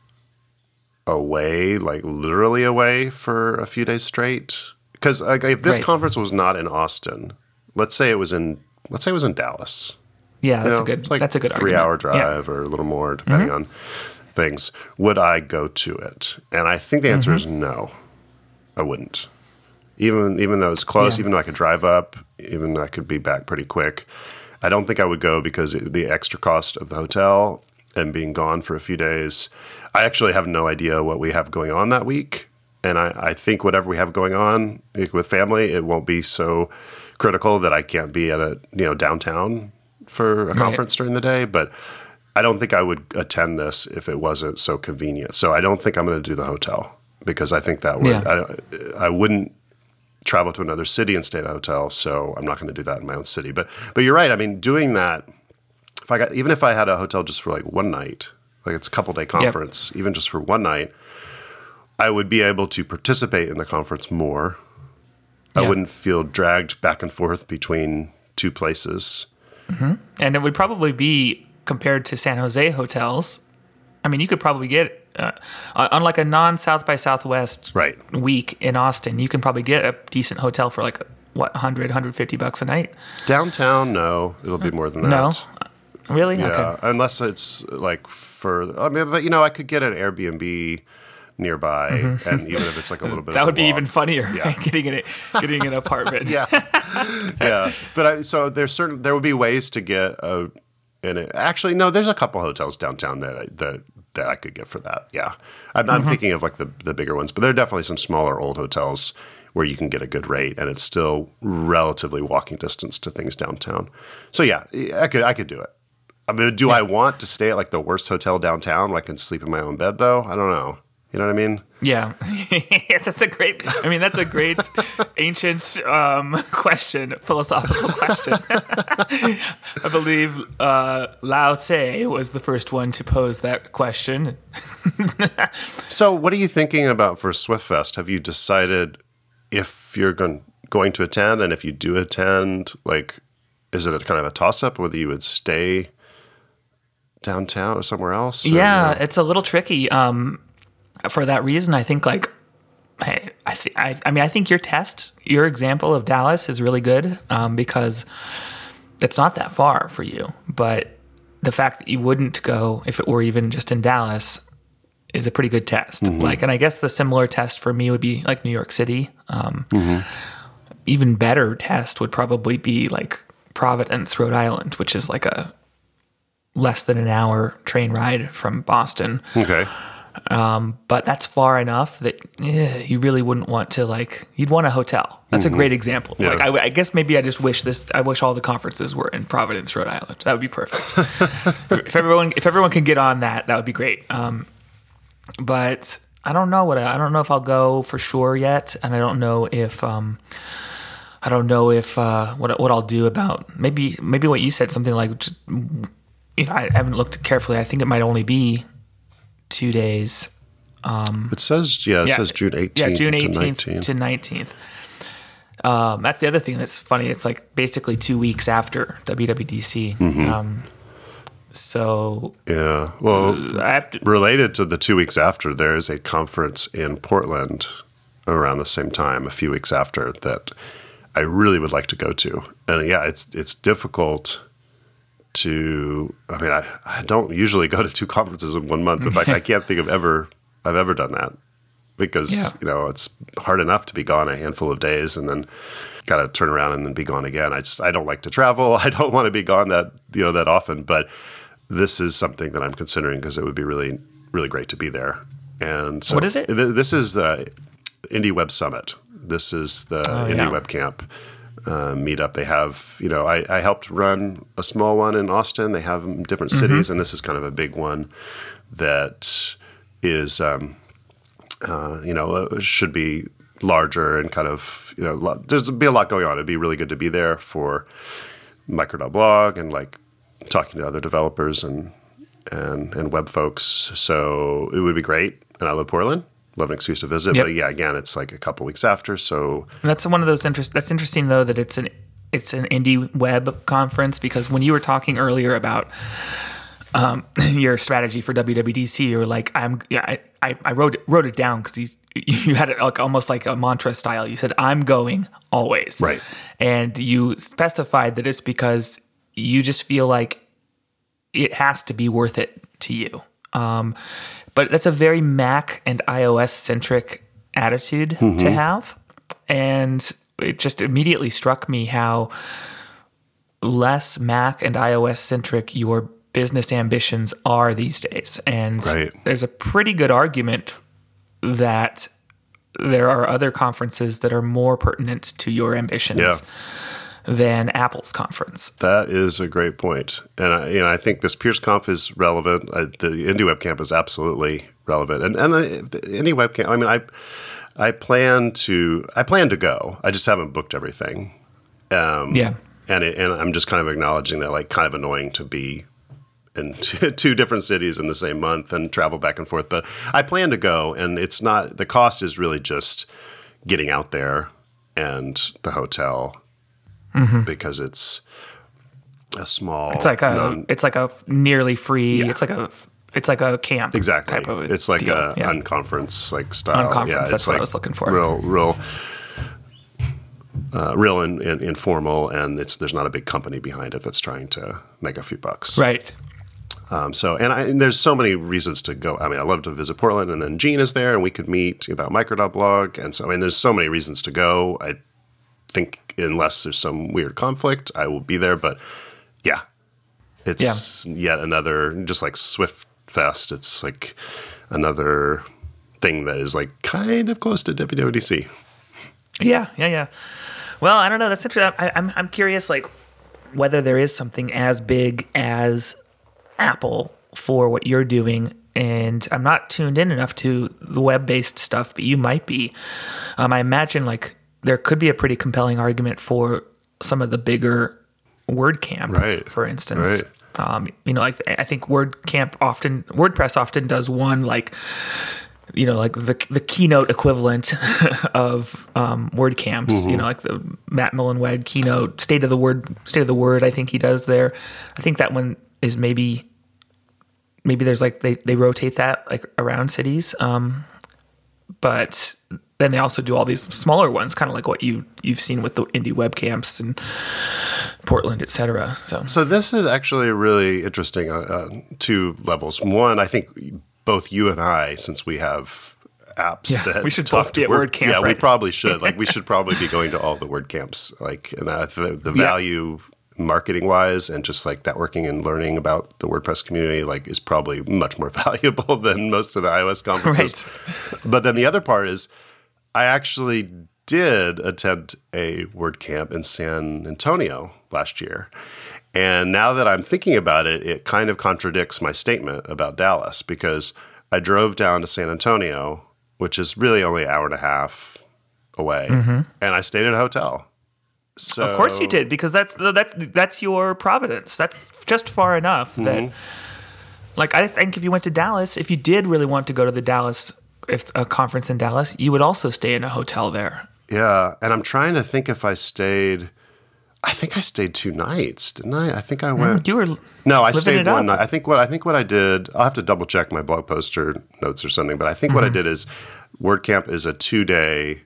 Speaker 1: away, like literally away for a few days straight. Because like, if this right. conference was not in Austin, let's say it was in, let's say it was in Dallas.
Speaker 2: Yeah, that's you know, a good,
Speaker 1: like
Speaker 2: that's a good
Speaker 1: three
Speaker 2: argument.
Speaker 1: hour drive yeah. or a little more, depending mm-hmm. on things. Would I go to it? And I think the answer mm-hmm. is no, I wouldn't. Even even though it's close, yeah. even though I could drive up, even though I could be back pretty quick, I don't think I would go because it, the extra cost of the hotel and being gone for a few days. I actually have no idea what we have going on that week. And I, I think whatever we have going on like with family, it won't be so critical that I can't be at a, you know, downtown for a conference right. during the day. But I don't think I would attend this if it wasn't so convenient. So I don't think I'm going to do the hotel because I think that would, yeah. I, I wouldn't travel to another city and stay at a hotel. So I'm not going to do that in my own city. But, but you're right. I mean, doing that, if I got, even if I had a hotel just for like one night, like it's a couple day conference, yep. even just for one night, I would be able to participate in the conference more. I yeah. wouldn't feel dragged back and forth between two places.
Speaker 2: Mm-hmm. And it would probably be, compared to San Jose hotels, I mean, you could probably get, uh, on like a non-South by Southwest
Speaker 1: right.
Speaker 2: week in Austin, you can probably get a decent hotel for like, what, one hundred, one hundred fifty bucks a night?
Speaker 1: Downtown, no. It'll be more than that.
Speaker 2: No? Really?
Speaker 1: Yeah,
Speaker 2: okay.
Speaker 1: Unless it's like for, I mean, but you know, I could get an Airbnb nearby, mm-hmm. and even if it's like a little bit,
Speaker 2: that
Speaker 1: of
Speaker 2: would be
Speaker 1: walk.
Speaker 2: even funnier.
Speaker 1: Yeah.
Speaker 2: getting an getting an apartment.
Speaker 1: yeah, yeah. But I, so there's certain there would be ways to get a. And it, actually, no, there's a couple hotels downtown that I, that that I could get for that. Yeah, I'm not mm-hmm. thinking of like the the bigger ones, but there are definitely some smaller old hotels where you can get a good rate, and it's still relatively walking distance to things downtown. So yeah, I could I could do it. I mean, do yeah. I want to stay at like the worst hotel downtown where I can sleep in my own bed though? I don't know. You know what I mean?
Speaker 2: Yeah. That's a great, I mean, that's a great ancient um, question, philosophical question. I believe uh, Lao Tse was the first one to pose that question.
Speaker 1: So what are you thinking about for SwiftFest? Have you decided if you're going, going to attend? And if you do attend, like, is it a kind of a toss-up whether you would stay downtown or somewhere else? Or,
Speaker 2: yeah,
Speaker 1: you know?
Speaker 2: It's a little tricky. Um, For that reason, I think like, I, I, th- I, I mean, I think your test, your example of Dallas is really good um, because it's not that far for you. But the fact that you wouldn't go if it were even just in Dallas is a pretty good test. Mm-hmm. Like, and I guess the similar test for me would be like New York City. Um, mm-hmm. Even better test would probably be like Providence, Rhode Island, which is like a less than an hour train ride from Boston.
Speaker 1: Okay.
Speaker 2: Um, but that's far enough that eh, you really wouldn't want to like, you'd want a hotel. That's mm-hmm. a great example. Yeah. Like, I, I guess maybe I just wish this, I wish all the conferences were in Providence, Rhode Island. That would be perfect. if everyone, if everyone can get on that, that would be great. Um, but I don't know what, I, I don't know if I'll go for sure yet. And I don't know if, um, I don't know if, uh, what, what I'll do about maybe, maybe what you said, something like, you know, I haven't looked carefully. I think it might only be two days. Um,
Speaker 1: it says, yeah, it yeah, says June eighteenth.
Speaker 2: Yeah, June eighteenth
Speaker 1: to,
Speaker 2: to nineteenth. Um, that's the other thing that's funny. It's like basically two weeks after W W D C. Mm-hmm. Um, so
Speaker 1: yeah, well,
Speaker 2: uh, I have to,
Speaker 1: related to the two weeks after, there is a conference in Portland around the same time, a few weeks after, that I really would like to go to. And yeah, it's it's difficult to, I mean, I, I don't usually go to two conferences in one month. In fact, I can't think of ever, I've ever done that because, yeah. you know, it's hard enough to be gone a handful of days and then got to turn around and then be gone again. I just, I don't like to travel. I don't want to be gone that, you know, that often, but this is something that I'm considering because it would be really, really great to be there. And so
Speaker 2: what is it?
Speaker 1: Th- this is the Indie Web Summit. This is the
Speaker 2: oh,
Speaker 1: Indie
Speaker 2: yeah.
Speaker 1: Web Camp uh, meetup. They have, you know, I, I helped run a small one in Austin. They have them in different mm-hmm. cities, and this is kind of a big one that is, um, uh, you know, uh, should be larger and kind of, you know, lo- there's be a lot going on. It'd be really good to be there for Micro.blog and like talking to other developers and and and web folks. So it would be great. And I love Portland. Love an excuse to visit.
Speaker 2: Yep.
Speaker 1: But yeah, again, it's like a couple weeks after. So
Speaker 2: that's one of those interest. That's interesting though that it's an it's an indie web conference because when you were talking earlier about um, your strategy for W W D C, you were like, I'm yeah, I, I, I wrote it, wrote it down because you you had it like almost like a mantra style. You said, "I'm going always,"
Speaker 1: right,
Speaker 2: and you specified that it's because you just feel like it has to be worth it to you. Um, but that's a very Mac and iOS centric attitude mm-hmm. to have. And it just immediately struck me how less Mac and iOS centric your business ambitions are these days. And
Speaker 1: right.
Speaker 2: there's a pretty good argument that there are other conferences that are more pertinent to your ambitions.
Speaker 1: Yeah.
Speaker 2: than Apple's conference.
Speaker 1: That is a great point. And I, you know, I think this PeersConf is relevant. I, the Indie Web Camp is absolutely relevant. And and the, the Indie Web Camp, I mean, I I plan to I plan to go. I just haven't booked everything. Um,
Speaker 2: yeah.
Speaker 1: And it, and I'm just kind of acknowledging that, like, kind of annoying to be in two different cities in the same month and travel back and forth. But I plan to go, and it's not, the cost is really just getting out there and the hotel. Mm-hmm. Because it's a small,
Speaker 2: it's like a, non, it's like a nearly free.
Speaker 1: Yeah.
Speaker 2: It's like a, it's like a camp.
Speaker 1: Exactly.
Speaker 2: Type of
Speaker 1: it's like
Speaker 2: deal.
Speaker 1: a
Speaker 2: yeah.
Speaker 1: unconference like style.
Speaker 2: Unconference.
Speaker 1: Yeah,
Speaker 2: that's
Speaker 1: it's
Speaker 2: what
Speaker 1: like
Speaker 2: I was looking for.
Speaker 1: Real, real, uh, real in, in, informal, and it's there's not a big company behind it that's trying to make a few bucks.
Speaker 2: Right.
Speaker 1: Um, so, and, I, and there's so many reasons to go. I mean, I love to visit Portland, and then Gene is there, and we could meet about Micro.blog, and so I mean, there's so many reasons to go. I think unless there's some weird conflict, I will be there. But yeah, it's yeah. yet another, just like Swift Fest, it's like another thing that is like kind of close to W W D C.
Speaker 2: Yeah, yeah, yeah. Well, I don't know. That's interesting. I, I'm I'm curious, like whether there is something as big as Apple for what you're doing. And I'm not tuned in enough to the web-based stuff, but you might be. Um, I imagine like there could be a pretty compelling argument for some of the bigger WordCamps,
Speaker 1: right.
Speaker 2: for instance.
Speaker 1: Right.
Speaker 2: Um, you know, I, th- I think WordCamp often, WordPress often does one like, you know, like the the keynote equivalent of um, WordCamps. Mm-hmm. You know, like the Matt Mullenweg keynote, State of the Word, State of the Word. I think he does there. I think that one is maybe maybe there's like they they rotate that like around cities, um, but. Then they also do all these smaller ones, kind of like what you you've seen with the indie web camps in Portland, et cetera. So,
Speaker 1: so this is actually really interesting. Uh, uh, two levels. One, I think both you and I, since we have apps
Speaker 2: yeah,
Speaker 1: that
Speaker 2: we should
Speaker 1: talk
Speaker 2: both be
Speaker 1: to
Speaker 2: at
Speaker 1: Word,
Speaker 2: WordCamp.
Speaker 1: Yeah,
Speaker 2: right?
Speaker 1: we probably should. Like, we should probably be going to all the WordCamps. Like, and that, the, the
Speaker 2: yeah.
Speaker 1: value marketing wise and just like networking and learning about the WordPress community, like, is probably much more valuable than most of the iOS conferences.
Speaker 2: Right.
Speaker 1: But then the other part is, I actually did attend a WordCamp in San Antonio last year. And now that I'm thinking about it, it kind of contradicts my statement about Dallas, because I drove down to San Antonio, which is really only an hour and a half away, mm-hmm. and I stayed at a hotel. So,
Speaker 2: of course you did, because that's that's that's your providence. That's just far enough mm-hmm. that, like, I think if you went to Dallas, if you did really want to go to the Dallas if a conference in Dallas, you would also stay in a hotel there.
Speaker 1: Yeah, and I'm trying to think if I stayed. I think I stayed two nights, didn't I? I think I went.
Speaker 2: Mm, you were
Speaker 1: no, I stayed one
Speaker 2: up.
Speaker 1: night. I think what I think what I did. I'll have to double check my blog post or notes or something. But I think mm-hmm. what I did is, WordCamp is a two day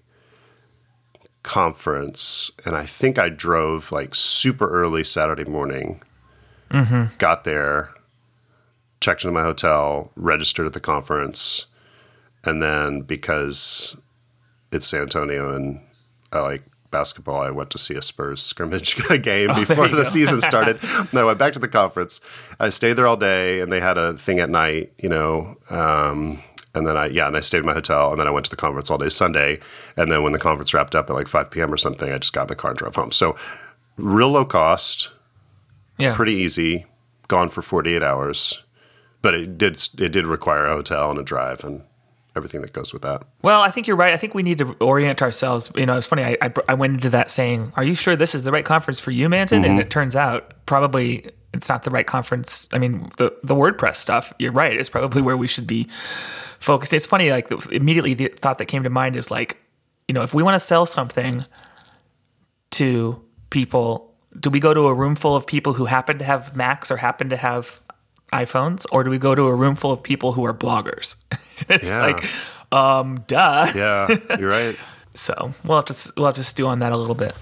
Speaker 1: conference, and I think I drove like super early Saturday morning, Mm-hmm. Got there, checked into my hotel, registered at the conference, and then because it's San Antonio and I like basketball, I went to see a Spurs scrimmage game oh, before the go. season started. And I went back to the conference. I stayed there all day, and they had a thing at night, you know. Um, and then I, yeah, and I stayed in my hotel, and then I went to the conference all day Sunday. And then when the conference wrapped up at like five p.m. or something, I just got in the car and drove home. So real low cost, yeah, pretty easy, gone for forty-eight hours. But it did it did require a hotel and a drive and everything that goes with that.
Speaker 2: Well, I think you're right. I think we need to orient ourselves. You know, it's funny. I, I, I went into that saying, are you sure this is the right conference for you, Manton? Mm-hmm. And it turns out probably it's not the right conference. I mean, the, the WordPress stuff, you're right, is probably where we should be focused. It's funny, like the, immediately the thought that came to mind is like, you know, if we want to sell something to people, do we go to a room full of people who happen to have Macs or happen to have iPhones, or do we go to a room full of people who are bloggers? It's yeah. like, um, duh.
Speaker 1: Yeah, you're right.
Speaker 2: So we'll have to we'll have to stew on that a little bit.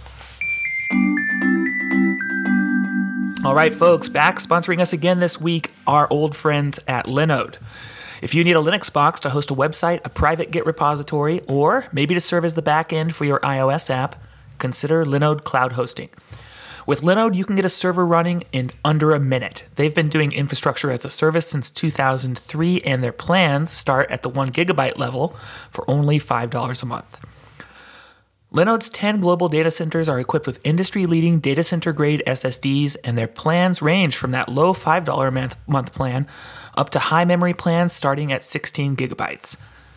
Speaker 2: All right, folks, back sponsoring us again this week, our old friends at Linode. If you need a Linux box to host a website, a private Git repository, or maybe to serve as the backend for your iOS app, consider Linode Cloud Hosting. With Linode, you can get a server running in under a minute. They've been doing infrastructure as a service since two thousand three, and their plans start at the one gigabyte level for only five dollars a month. Linode's ten global data centers are equipped with industry-leading data center-grade S S Ds, and their plans range from that low five dollars a month plan up to high memory plans starting at sixteen gigabytes.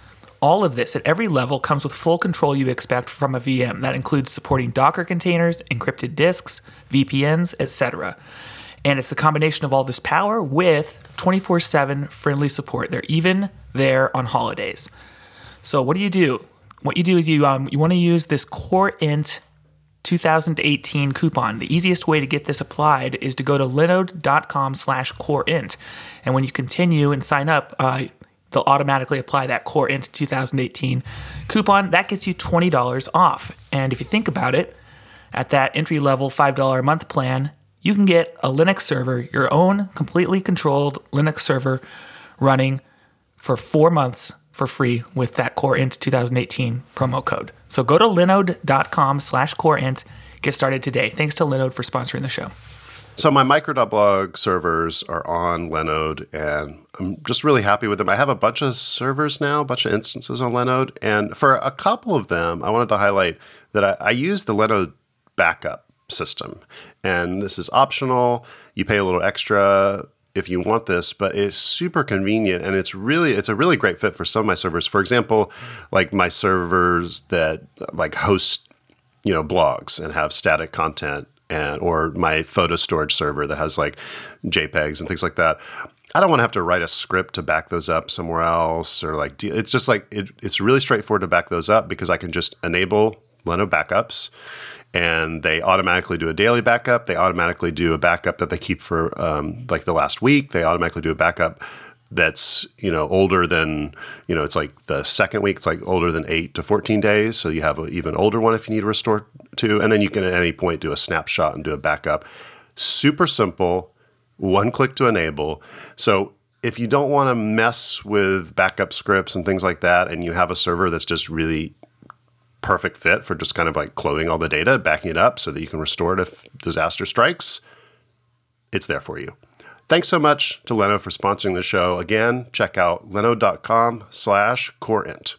Speaker 2: All of this at every level comes with full control you expect from a V M. That includes supporting Docker containers, encrypted disks, V P Ns, et cetera. And it's the combination of all this power with twenty-four seven friendly support. They're even there on holidays. So what do you do? What you do is you um, you want to use this CoreInt twenty eighteen coupon. The easiest way to get this applied is to go to linode.com slash CoreInt. And when you continue and sign up, uh, they'll automatically apply that CoreInt twenty eighteen coupon. That gets you twenty dollars off. And if you think about it, at that entry-level five dollars a month plan, you can get a Linux server, your own completely controlled Linux server running for four months for free with that CoreInt twenty eighteen promo code. So go to linode.com slash CoreInt. Get started today. Thanks to Linode for sponsoring the show.
Speaker 1: So my micro.blog servers are on Linode, and I'm just really happy with them. I have a bunch of servers now, a bunch of instances on Linode, and for a couple of them, I wanted to highlight that I, I use the Linode backup system. And this is optional. You pay a little extra if you want this, but it's super convenient, and it's really it's a really great fit for some of my servers. For example, like my servers that like host, you know, blogs and have static content, and or my photo storage server that has like JPEGs and things like that. I don't want to have to write a script to back those up somewhere else, or like de- it's just like it, it's really straightforward to back those up because I can just enable Linode backups. And they automatically do a daily backup. They automatically do a backup that they keep for um, like the last week. They automatically do a backup that's, you know, older than, you know, it's like the second week. It's like older than eight to fourteen days. So you have an even older one if you need to restore to. And then you can at any point do a snapshot and do a backup. Super simple, one click to enable. So if you don't want to mess with backup scripts and things like that, and you have a server that's just really perfect fit for just kind of like cloning all the data, backing it up so that you can restore it if disaster strikes, it's there for you. Thanks so much to Linode for sponsoring the show. Again, check out linode.com slash CoreInt.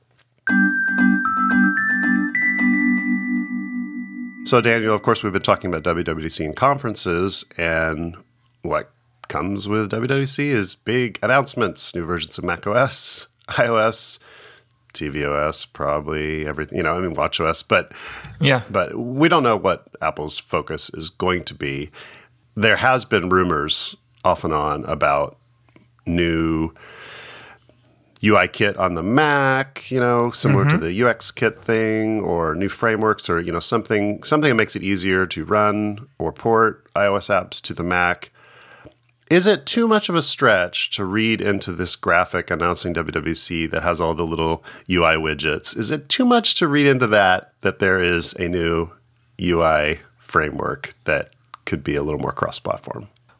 Speaker 1: So Daniel, of course, we've been talking about W W D C and conferences, and what comes with W W D C is big announcements, new versions of macOS, iOS, tvOS, probably everything, you know, I mean, watchOS, but yeah, but we don't know what Apple's focus is going to be. There has been rumors off and on about new U I kit on the Mac, you know, similar mm-hmm. to the U X kit thing, or new frameworks, or, you know, something, something that makes it easier to run or port iOS apps to the Mac. Is it too much of a stretch to read into this graphic announcing W W D C that has all the little U I widgets? Is it too much to read into that, that there is a new U I framework that could be a little more cross-platform?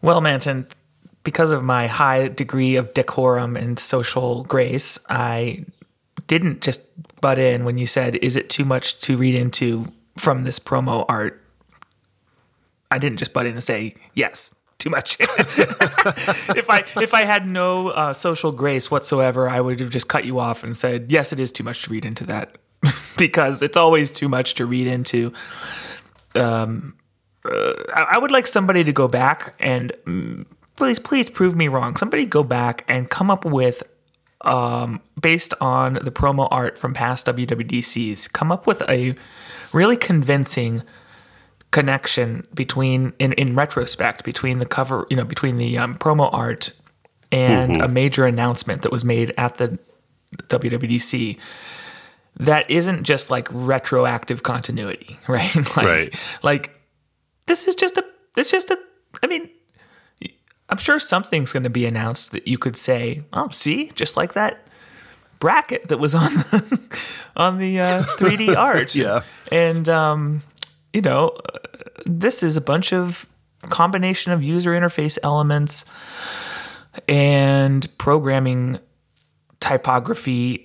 Speaker 2: Well, Manton, because of my high degree of decorum and social grace, I didn't just butt in when you said, is it too much to read into from this promo art? I didn't just butt in and say, yes, too much. if I if I had no uh, social grace whatsoever, I would have just cut you off and said, yes, it is too much to read into that. Because it's always too much to read into. Um, uh, I, I would like somebody to go back and... Mm, Please, please prove me wrong. Somebody go back and come up with, um, based on the promo art from past W W D Cs, come up with a really convincing connection between, in, in retrospect, between the cover, you know, between the um, promo art and mm-hmm. a major announcement that was made at the W W D C that isn't just like retroactive continuity, right? like,
Speaker 1: right.
Speaker 2: Like this is just a, it's just a, I mean. I'm sure something's going to be announced that you could say, "Oh, see, just like that bracket that was on the, on the uh, three D art."
Speaker 1: Yeah,
Speaker 2: and um, you know, this is a bunch of combination of user interface elements and programming typography.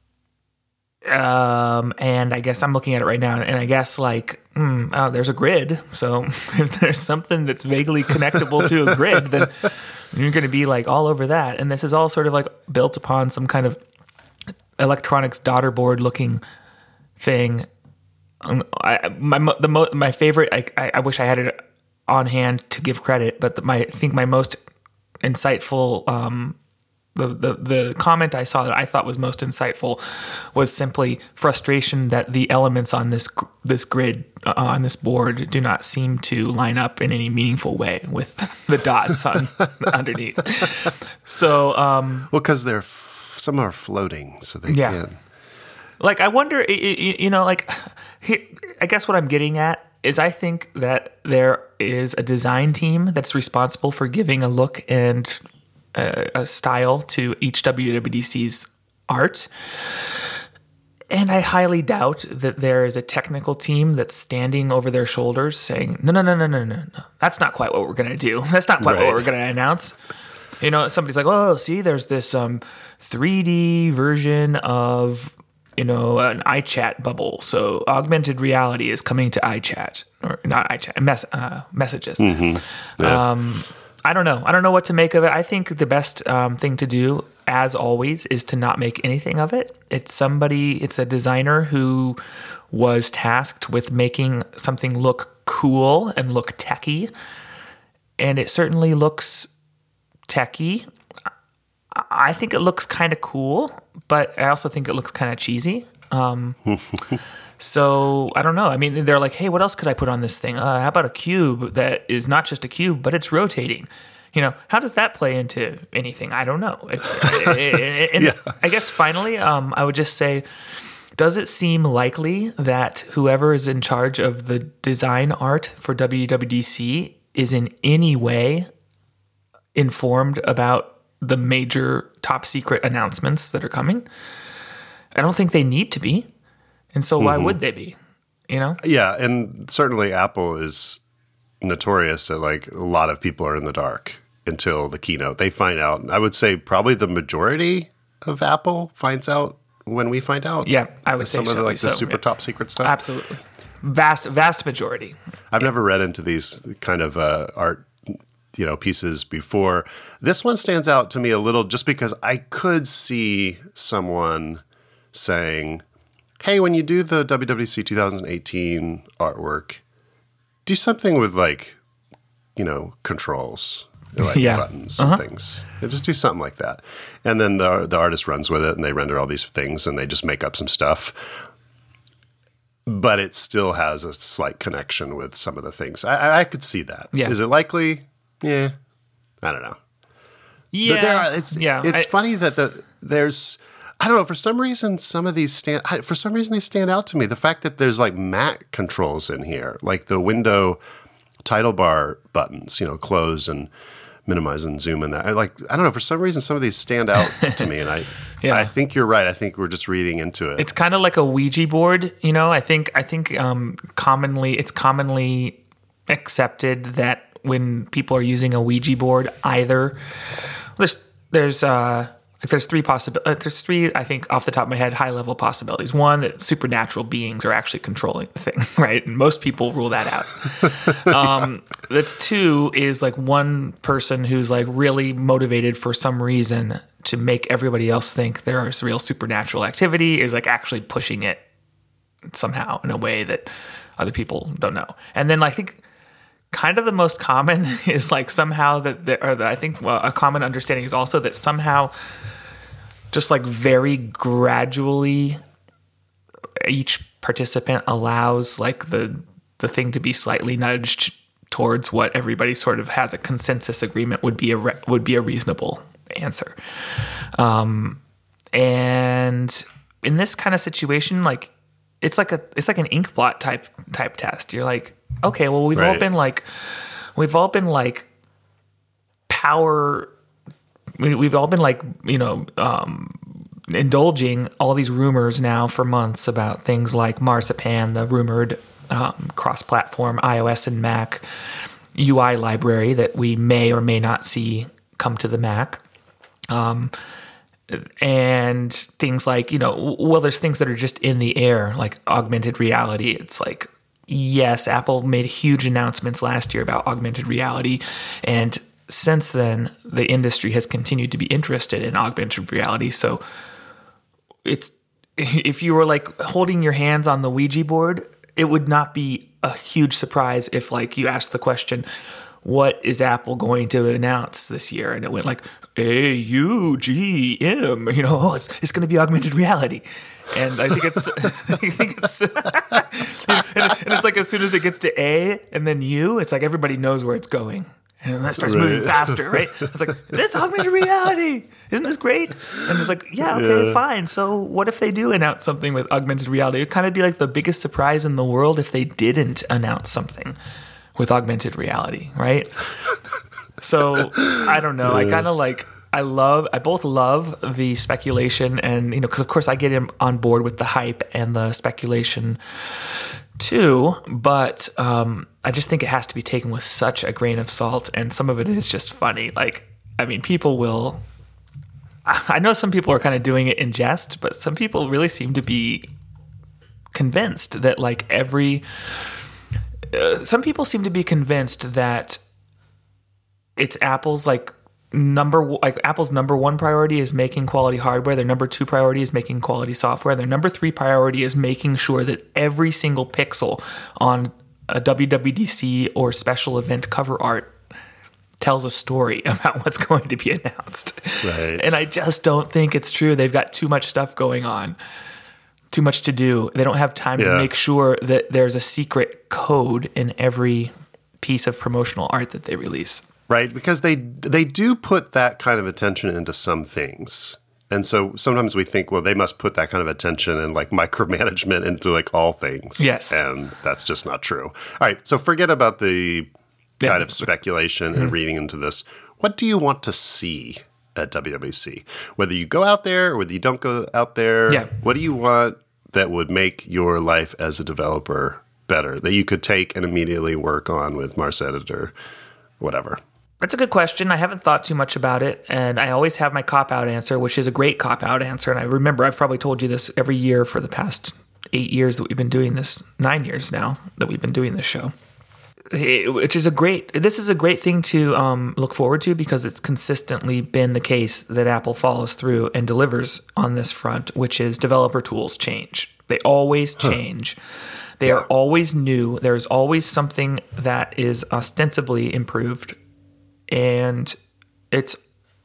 Speaker 2: Um, and I guess I'm looking at it right now, and I guess like, mm, oh, there's a grid. So if there's something that's vaguely connectable to a grid, then you're going to be like all over that. And this is all sort of like built upon some kind of electronics daughter board looking thing. Um, I, my the mo- my favorite. I, I wish I had it on hand to give credit, but the, my I think my most insightful. Um, The, the the comment I saw that I thought was most insightful was simply frustration that the elements on this this grid uh, on this board do not seem to line up in any meaningful way with the dots on underneath. So, um,
Speaker 1: well, because they're f- some are floating, so they
Speaker 2: yeah.
Speaker 1: can't.
Speaker 2: Like I wonder, you know, like here, I guess what I'm getting at is I think that there is a design team that's responsible for giving a look and a style to each W W D C's art. And I highly doubt that there is a technical team that's standing over their shoulders saying, no, no, no, no, no, no, no. That's not quite what we're going to do. That's not quite right. what we're going to announce. You know, somebody's like, oh, see, there's this um, three D version of, you know, an iChat bubble. So augmented reality is coming to iChat, or not iChat, mess, uh, messages.
Speaker 1: Mm-hmm. Yeah.
Speaker 2: Um, I don't know. I don't know what to make of it. I think the best um, thing to do, as always, is to not make anything of it. It's somebody, it's a designer who was tasked with making something look cool and look techy. And it certainly looks techy. I think it looks kind of cool, but I also think it looks kind of cheesy. Um, So I don't know. I mean, they're like, hey, what else could I put on this thing? Uh, how about a cube that is not just a cube, but it's rotating? You know, how does that play into anything? I don't know. And yeah. I guess finally, um, I would just say, does it seem likely that whoever is in charge of the design art for W W D C is in any way informed about the major top secret announcements that are coming? I don't think they need to be. And so why mm-hmm. would they be, you know?
Speaker 1: Yeah, and certainly Apple is notorious that like a lot of people are in the dark until the keynote. They find out. I would say probably the majority of Apple finds out when we find out.
Speaker 2: Yeah, I would say
Speaker 1: some of the, like
Speaker 2: so,
Speaker 1: the super
Speaker 2: yeah.
Speaker 1: top secret stuff.
Speaker 2: Absolutely. Vast, vast majority.
Speaker 1: I've
Speaker 2: yeah.
Speaker 1: never read into these kind of uh, art, you know, pieces before. This one stands out to me a little just because I could see someone saying, hey, when you do the W W D C twenty eighteen artwork, do something with like, you know, controls, like
Speaker 2: yeah.
Speaker 1: buttons
Speaker 2: uh-huh.
Speaker 1: and things. Yeah, just do something like that. And then the the artist runs with it and they render all these things and they just make up some stuff. But it still has a slight connection with some of the things. I, I could see that.
Speaker 2: Yeah.
Speaker 1: Is it likely? Yeah. I don't know.
Speaker 2: Yeah.
Speaker 1: But there are, it's
Speaker 2: yeah.
Speaker 1: it's
Speaker 2: I,
Speaker 1: funny that the there's... I don't know. For some reason, some of these stand. For some reason, they stand out to me. The fact that there's like Mac controls in here, like the window title bar buttons, you know, close and minimize and zoom, and that. I like. I don't know. For some reason, some of these stand out to me, and I. yeah. I think you're right. I think we're just reading into it.
Speaker 2: It's kind of like a Ouija board, you know. I think. I think um, commonly, it's commonly accepted that when people are using a Ouija board either. There's there's uh like there's three possible uh, there's three I think off the top of my head high level possibilities. One, that supernatural beings are actually controlling the thing, right? And most people rule that out. um, that's two is like one person who's like really motivated for some reason to make everybody else think there is real supernatural activity, is like actually pushing it somehow in a way that other people don't know. And then I think kind of the most common is like somehow that there, or the, I think well, a common understanding is also that somehow just like very gradually each participant allows like the the thing to be slightly nudged towards what everybody sort of has a consensus agreement would be a re- would be a reasonable answer. Um, and in this kind of situation, like it's like a it's like an ink blot type type test. You're like, okay, well we've
Speaker 1: right.
Speaker 2: all been like we've all been like power we, we've all been like, you know, um, indulging all these rumors now for months about things like Marzipan, the rumored um, cross-platform iOS and Mac U I library that we may or may not see come to the Mac. Um, and things like, you know, well, there's things that are just in the air, like augmented reality. It's like, yes, Apple made huge announcements last year about augmented reality. And since then, the industry has continued to be interested in augmented reality. So it's, if you were like holding your hands on the Ouija board, it would not be a huge surprise if like you asked the question, what is Apple going to announce this year? And it went like A U G M, you know, oh, it's, it's going to be augmented reality. And I think it's, I think it's, and, and it's like as soon as it gets to A and then U, it's like everybody knows where it's going. And then that starts right. moving faster, right? It's like, this augmented reality. Isn't this great? And it's like, yeah, okay, yeah. fine. So what if they do announce something with augmented reality? It'd kind of be like the biggest surprise in the world if they didn't announce something with augmented reality, right? So I don't know. Yeah. I kind of like, I love, I both love the speculation and, you know, because of course I get him on board with the hype and the speculation too, but um, I just think it has to be taken with such a grain of salt, and some of it is just funny. Like, I mean, people will, I know some people are kind of doing it in jest, but some people really seem to be convinced that like every, uh, some people seem to be convinced that it's Apple's like number like Apple's number one priority is making quality hardware. Their number two priority is making quality software. Their number three priority is making sure that every single pixel on a W W D C or special event cover art tells a story about what's going to be announced.
Speaker 1: Right.
Speaker 2: And I just don't think it's true. They've got too much stuff going on, too much to do. They don't have time yeah. to make sure that there's a secret code in every piece of promotional art that they release.
Speaker 1: Right, because they they do put that kind of attention into some things. And so sometimes we think, well, they must put that kind of attention and like micromanagement into like all things.
Speaker 2: Yes.
Speaker 1: And that's just not true. All right, so forget about the yeah. kind of speculation mm-hmm. and reading into this. What do you want to see at W W D C? Whether you go out there or whether you don't go out there,
Speaker 2: yeah.
Speaker 1: what do you want that would make your life as a developer better, that you could take and immediately work on with Marcedit or whatever?
Speaker 2: That's a good question. I haven't thought too much about it, and I always have my cop-out answer, which is a great cop-out answer. And I remember I've probably told you this every year for the past eight years that we've been doing this, nine years now that we've been doing this show, which is a great, this is a great thing to um, look forward to because it's consistently been the case that Apple follows through and delivers on this front, which is developer tools change. They always change. Huh. They yeah. are always new. There's always something that is ostensibly improved. And it's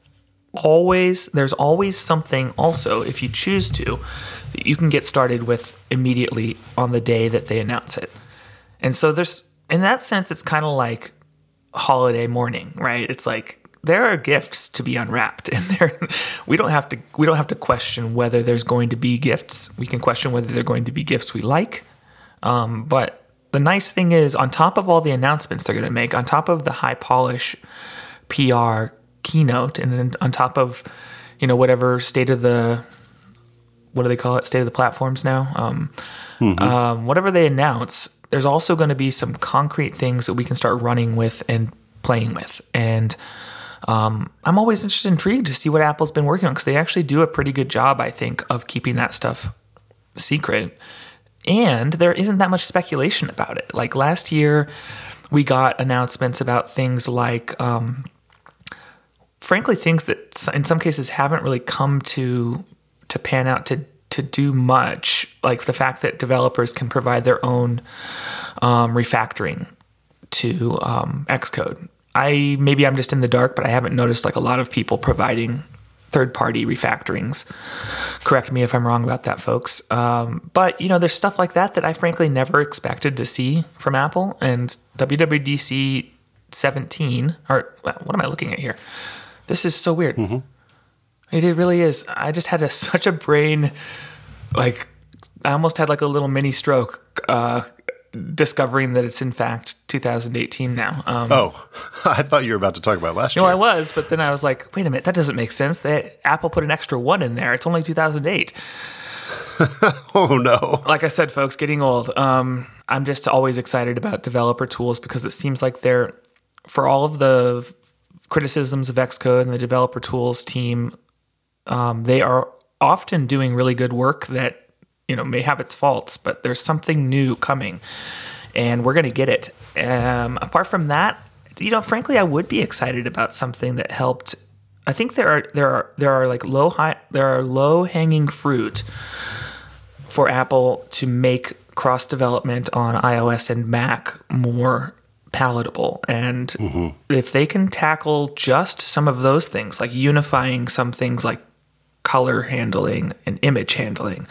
Speaker 2: always, there's always something also, if you choose to, that you can get started with immediately on the day that they announce it. And so there's, in that sense, it's kind of like holiday morning, right? It's like there are gifts to be unwrapped, and there we don't have to we don't have to question whether there's going to be gifts. We can question whether they're going to be gifts we like, um, but the nice thing is, on top of all the announcements they're going to make, on top of the high polish P R keynote, and then on top of, you know, whatever state of the, what do they call it? State of the platforms now. Um, mm-hmm. um, whatever they announce, there's also going to be some concrete things that we can start running with and playing with. And um, I'm always interested, intrigued to see what Apple's been working on, because they actually do a pretty good job, I think, of keeping that stuff secret. And there isn't that much speculation about it. Like last year, we got announcements about things like, um, frankly, things that in some cases haven't really come to to pan out to to do much, like the fact that developers can provide their own um, refactoring to um, Xcode. I maybe I'm just in the dark, but I haven't noticed like a lot of people providing third-party refactorings. Correct me if I'm wrong about that, folks. Um, but you know, there's stuff like that that I frankly never expected to see from Apple. And W W D C seventeen, or what am I looking at here? This is so weird. Mm-hmm. It, it really is. I just had a, such a brain, like I almost had like a little mini stroke uh, discovering that it's in fact two thousand eighteen now. Um,
Speaker 1: oh, I thought you were about to talk about last
Speaker 2: no,
Speaker 1: year.
Speaker 2: No, I was, but then I was like, wait a minute, that doesn't make sense. They, Apple put an extra one in there. It's only two thousand eight.
Speaker 1: Oh, no.
Speaker 2: Like I said, folks, getting old. Um, I'm just always excited about developer tools because it seems like they're, for all of the criticisms of Xcode and the developer tools team, um, they are often doing really good work that, you know, may have its faults, but there's something new coming and we're going to get it. Um, apart from that, you know, frankly, I would be excited about something that helped. I think there are, there are, there are like low, high, there are low hanging fruit for Apple to make cross development on iOS and Mac more palatable. And mm-hmm. if they can tackle just some of those things, like unifying some things like color handling and image handling,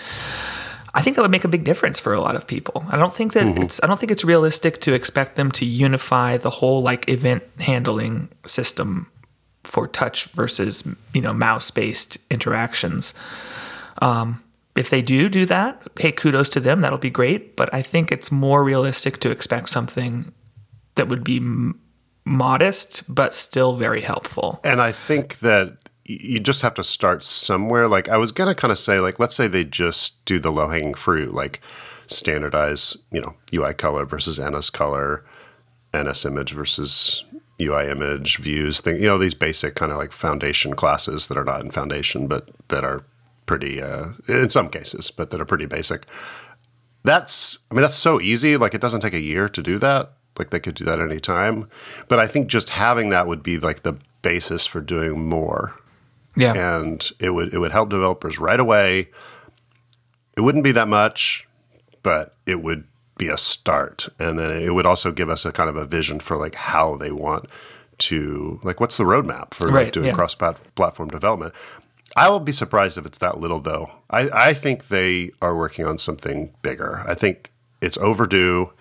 Speaker 2: I think that would make a big difference for a lot of people. I don't think that mm-hmm. it's I don't think it's realistic to expect them to unify the whole like event handling system for touch versus, you know, mouse-based interactions. Um, if they do do that, hey, kudos to them. That'll be great. But I think it's more realistic to expect something that would be m- modest but still very helpful.
Speaker 1: And I think that you just have to start somewhere. Like I was going to kind of say, like, let's say they just do the low-hanging fruit, like standardize, you know, U I color versus N S color, N S image versus U I image, views, thing, you know, these basic kind of like foundation classes that are not in Foundation, but that are pretty, uh, in some cases, but that are pretty basic. That's, I mean, that's so easy. Like it doesn't take a year to do that. Like they could do that any time. But I think just having that would be like the basis for doing more.
Speaker 2: Yeah.
Speaker 1: And it would, it would help developers right away. It wouldn't be that much, but it would be a start. And then it would also give us a kind of a vision for like how they want to, like what's the roadmap for
Speaker 2: right,
Speaker 1: like doing
Speaker 2: yeah.
Speaker 1: cross-platform development. I will be surprised if it's that little though. I, I think they are working on something bigger. I think it's overdue.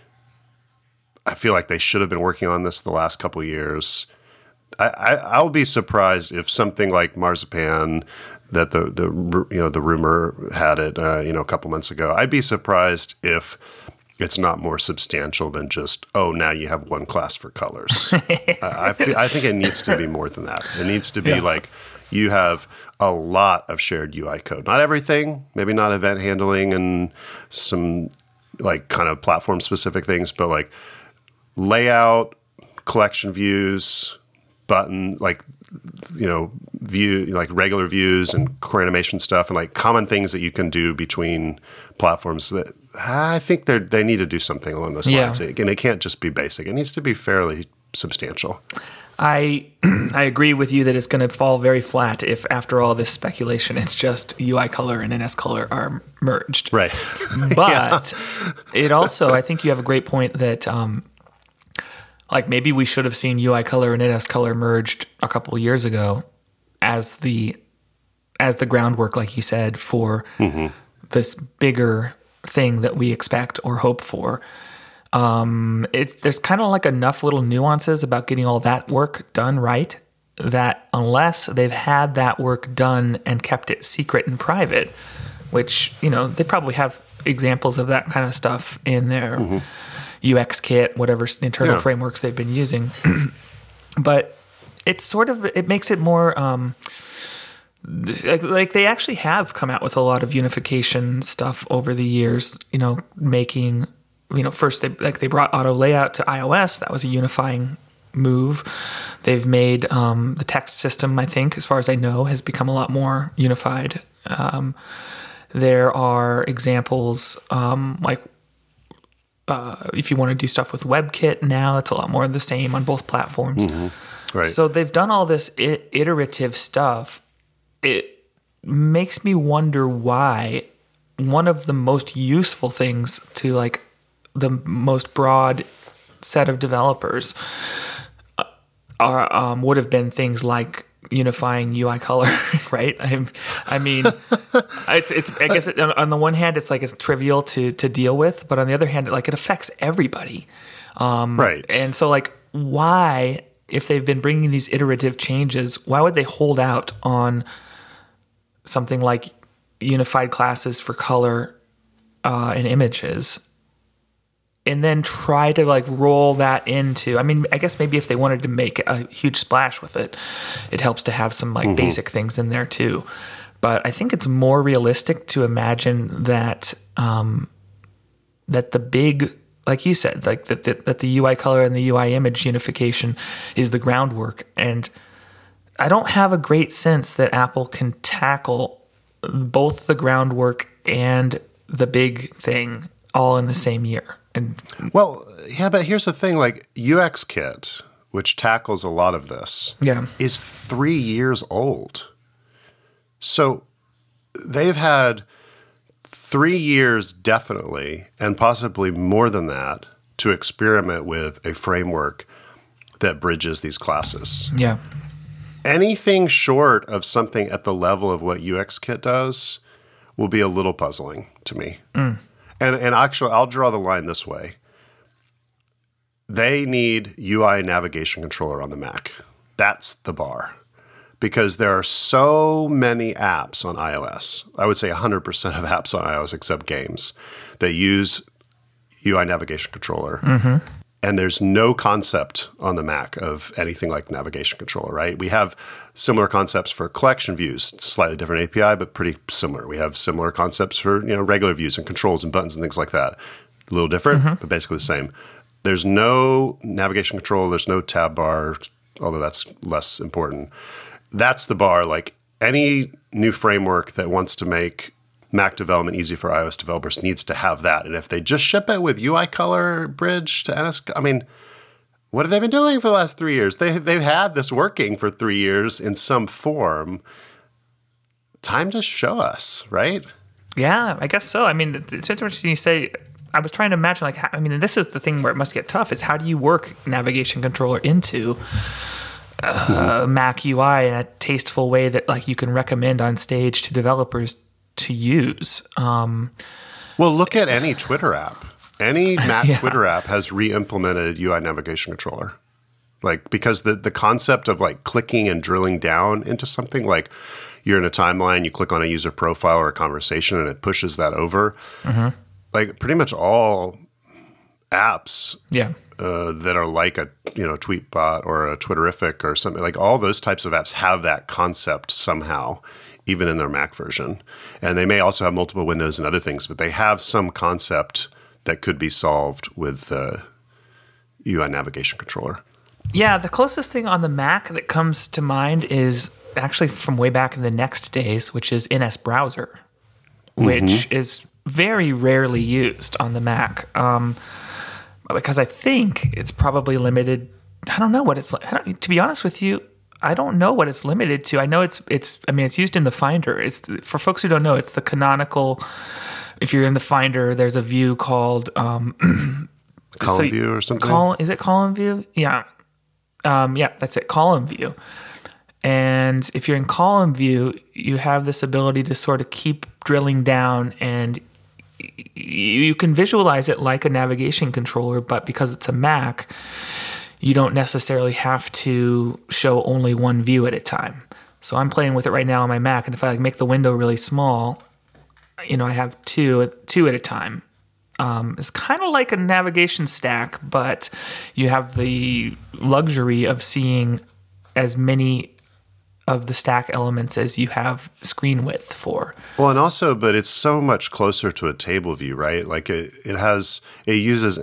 Speaker 1: I feel like they should have been working on this the last couple of years. I, I I'll be surprised if something like Marzipan, that the the you know the rumor had it uh, you know a couple months ago. I'd be surprised if it's not more substantial than just, oh, now you have one class for colors. I, I, feel, I think it needs to be more than that. It needs to be yeah. like you have a lot of shared U I code. Not everything, maybe not event handling and some like kind of platform specific things, but like layout, collection views, button, like, you know, view, like regular views and core animation stuff and like common things that you can do between platforms that I think they they need to do something along those lines. Yeah. And it can't just be basic. It needs to be fairly substantial.
Speaker 2: I I agree with you that it's going to fall very flat if after all this speculation, it's just U I color and N S color are merged.
Speaker 1: Right.
Speaker 2: But yeah. it also, I think you have a great point that um, like maybe we should have seen U I color and N S color merged a couple of years ago as the as the groundwork, like you said, for mm-hmm. this bigger thing that we expect or hope for. Um, it, there's kind of like enough little nuances about getting all that work done right that unless they've had that work done and kept it secret and private, which, you know, they probably have examples of that kind of stuff in their mm-hmm. U X kit, whatever internal yeah. frameworks they've been using. But it's sort of, it makes it more, um, like, like they actually have come out with a lot of unification stuff over the years, you know, making, you know, first they like they brought auto layout to iOS. That was a unifying move. They've made um, the text system, I think, as far as I know, has become a lot more unified. Um, there are examples um, like uh, if you want to do stuff with WebKit now, it's a lot more the same on both platforms.
Speaker 1: Mm-hmm. Right.
Speaker 2: So they've done all this I- iterative stuff. It makes me wonder why one of the most useful things to like the most broad set of developers uh, are um, would have been things like unifying U I color, right? I, I mean, it's, it's I guess it, on the one hand, it's like it's trivial to to deal with, but on the other hand, like it affects everybody, um,
Speaker 1: right?
Speaker 2: And so, like, why, if they've been bringing these iterative changes, why would they hold out on something like unified classes for color uh, and images, and then try to like roll that into, I mean, I guess maybe if they wanted to make a huge splash with it, it helps to have some like mm-hmm. basic things in there too. But I think it's more realistic to imagine that um, that the big, like you said, like that, that that the U I color and the U I image unification is the groundwork. And I don't have a great sense that Apple can tackle both the groundwork and the big thing all in the same year. And
Speaker 1: well, yeah, but here's the thing: like UXKit, which tackles a lot of this,
Speaker 2: yeah.
Speaker 1: is three years old. So they've had three years definitely, and possibly more than that, to experiment with a framework that bridges these classes.
Speaker 2: Yeah.
Speaker 1: Anything short of something at the level of what UXKit does will be a little puzzling to me. Mm. And and actually, I'll draw the line this way. They need U I navigation controller on the Mac. That's the bar. Because there are so many apps on iOS. I would say one hundred percent of apps on iOS, except games, that use U I navigation controller. Mm-hmm. And there's no concept on the Mac of anything like navigation controller, right? We have similar concepts for collection views, slightly different A P I, but pretty similar. We have similar concepts for, you know, regular views and controls and buttons and things like that. A little different, mm-hmm. but basically the same. There's no navigation control. There's no tab bar, although that's less important. That's the bar. Like any new framework that wants to make Mac development easy for iOS developers needs to have that. And if they just ship it with U I color bridge to N S, I mean, what have they been doing for the last three years? They, they've had this working for three years in some form. Time to show us, right?
Speaker 2: Yeah, I guess so. I mean, it's, it's interesting you say, I was trying to imagine, like, how, I mean, and this is the thing where it must get tough, is how do you work navigation controller into uh, mm-hmm. Mac U I in a tasteful way that, like, you can recommend on stage to developers to use. Um,
Speaker 1: well, look at any Twitter app. Any Mac
Speaker 2: yeah.
Speaker 1: Twitter app has re-implemented U I navigation controller. Like, because the, the concept of like clicking and drilling down into something, like you're in a timeline, you click on a user profile or a conversation and it pushes that over. Mm-hmm. Like pretty much all apps
Speaker 2: yeah.
Speaker 1: uh, that are like a, you know, Tweetbot or a Twitterific or something, like all those types of apps have that concept somehow, even in their Mac version. And they may also have multiple windows and other things, but they have some concept that could be solved with uh, U I navigation controller.
Speaker 2: Yeah, the closest thing on the Mac that comes to mind is actually from way back in the Next days, which is N S Browser, which mm-hmm. is very rarely used on the Mac. Um, because I think it's probably limited. I don't know what it's like. I don't, to be honest with you, I don't know what it's limited to. I know it's it's. I mean, it's used in the Finder. It's for folks who don't know. It's the canonical. If you're in the Finder, there's a view called um,
Speaker 1: column
Speaker 2: so
Speaker 1: view or something.
Speaker 2: Col- is it column view? Yeah, um, yeah, that's it. Column view. And if you're in column view, you have this ability to sort of keep drilling down, and you can visualize it like a navigation controller. But because it's a Mac, you don't necessarily have to show only one view at a time. So I'm playing with it right now on my Mac, and if I like make the window really small, you know, I have two two at a time. Um, it's kind of like a navigation stack, but you have the luxury of seeing as many of the stack elements as you have screen width for.
Speaker 1: Well, and also, but it's so much closer to a table view, right? Like it, it has, it uses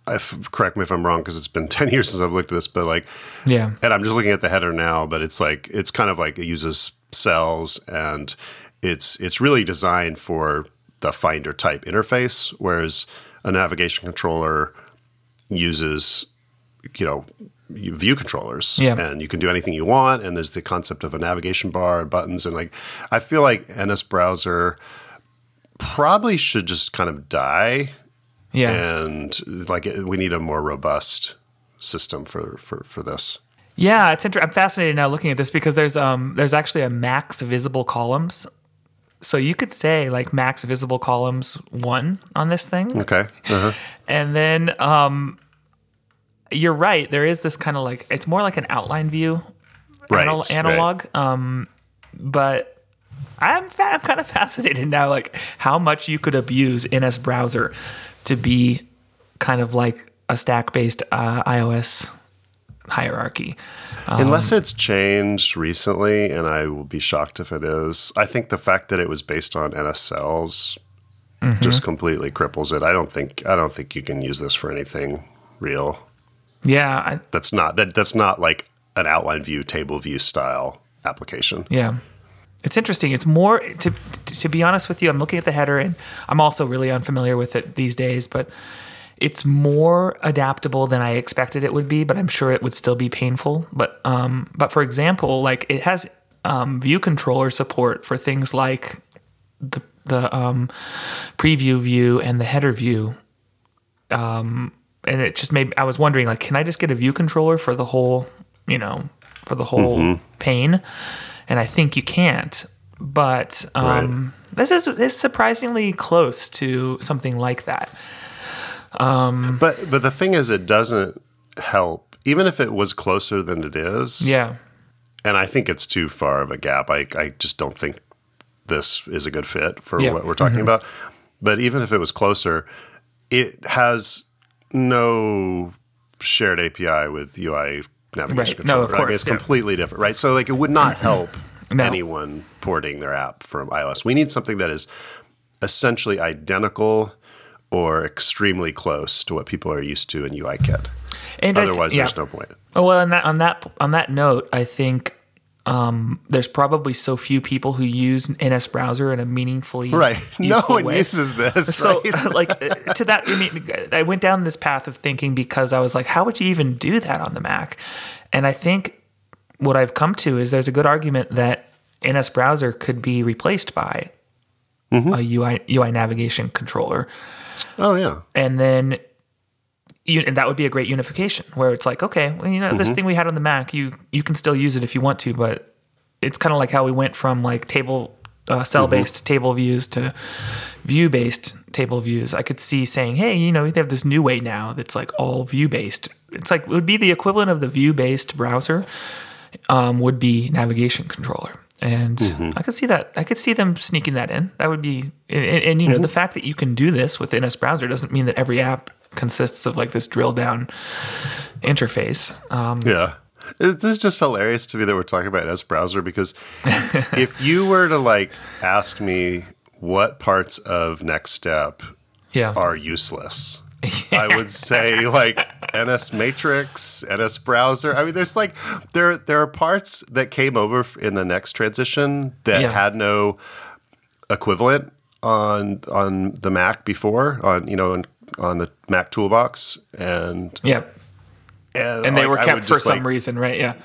Speaker 1: if, correct me if I'm wrong, because it's been ten years since I've looked at this, but like,
Speaker 2: Yeah.
Speaker 1: and I'm just looking at the header now, but it's like, it's kind of like it uses cells, and it's, it's really designed for the Finder type interface, whereas a navigation controller uses, you know, view controllers,
Speaker 2: Yeah.
Speaker 1: and you can do anything you want. And there's the concept of a navigation bar and buttons. And like, I feel like N S Browser probably should just kind of die.
Speaker 2: Yeah.
Speaker 1: And like, we need a more robust system for, for, for this.
Speaker 2: Yeah, it's inter- I'm fascinated now looking at this because there's um there's actually a max visible columns. So you could say like max visible columns one on this thing.
Speaker 1: Okay. Uh-huh.
Speaker 2: And then um you're right, there is this kind of like it's more like an outline view
Speaker 1: Right,
Speaker 2: anal- analog. Right. Um but I'm fa- I'm kind of fascinated now like how much you could abuse N S Browser to be kind of like a stack-based uh, iOS hierarchy. Um,
Speaker 1: Unless it's changed recently, and I will be shocked if it is. I think the fact that it was based on N S cells mm-hmm. just completely cripples it. I don't think I don't think you can use this for anything real.
Speaker 2: Yeah, I,
Speaker 1: that's not that that's not like an outline view, table view style application.
Speaker 2: Yeah. It's interesting. It's more to to be honest with you, I'm looking at the header and I'm also really unfamiliar with it these days, but it's more adaptable than I expected it would be, but I'm sure it would still be painful. But um, but for example, like it has um, view controller support for things like the the um, preview view and the header view. Um, and it just made I was wondering, like, can I just get a view controller for the whole, you know, for the whole mm-hmm. pane? And I think you can't. But um, right. this is it's surprisingly close to something like that. Um,
Speaker 1: but but the thing is, it doesn't help, even if it was closer than it is.
Speaker 2: Yeah.
Speaker 1: And I think it's too far of a gap. I I just don't think this is a good fit for
Speaker 2: yeah.
Speaker 1: what we're talking mm-hmm. about. But even if it was closer, it has no shared A P I with U I navigation
Speaker 2: right.
Speaker 1: controller.
Speaker 2: No, of course,
Speaker 1: I mean, it's
Speaker 2: yeah.
Speaker 1: completely different, right? So like, it would not help
Speaker 2: no.
Speaker 1: anyone porting their app from iOS. We need something that is essentially identical or extremely close to what people are used to in UIKit. And Otherwise, th- yeah. there's no point.
Speaker 2: Oh, well, on that on that on that note, I think um, there's probably so few people who use N S Browser in a meaningfully
Speaker 1: right. No one
Speaker 2: way.
Speaker 1: uses this.
Speaker 2: So,
Speaker 1: right?
Speaker 2: like to that, I mean, I went down this path of thinking because I was like, how would you even do that on the Mac? And I think what I've come to is there's a good argument that N S Browser could be replaced by mm-hmm. a U I U I navigation controller.
Speaker 1: Oh yeah,
Speaker 2: and then you, and that would be a great unification where it's like, okay, well, you know, mm-hmm. this thing we had on the Mac, you you can still use it if you want to, but it's kind of like how we went from like table uh, cell based mm-hmm. table views to view based table views. I could see saying, hey, you know, they have this new way now that's like all view based. It's like it would be the equivalent of the view based browser um, would be navigation controller. And mm-hmm. I could see that. I could see them sneaking that in. That would be, and, and you know, mm-hmm. the fact that you can do this with N S Browser doesn't mean that every app consists of like this drill down interface. Um,
Speaker 1: yeah, it's just hilarious to me that we're talking about N S Browser because if you were to like ask me what parts of Next Step
Speaker 2: yeah.
Speaker 1: are useless, I would say like N S Matrix, N S Browser. I mean, there's like there there are parts that came over in the Next transition that yeah. had no equivalent on on the Mac before, on you know on, on the Mac Toolbox, and
Speaker 2: yeah,
Speaker 1: and,
Speaker 2: and they
Speaker 1: like,
Speaker 2: were kept for some
Speaker 1: like,
Speaker 2: reason, right? Yeah.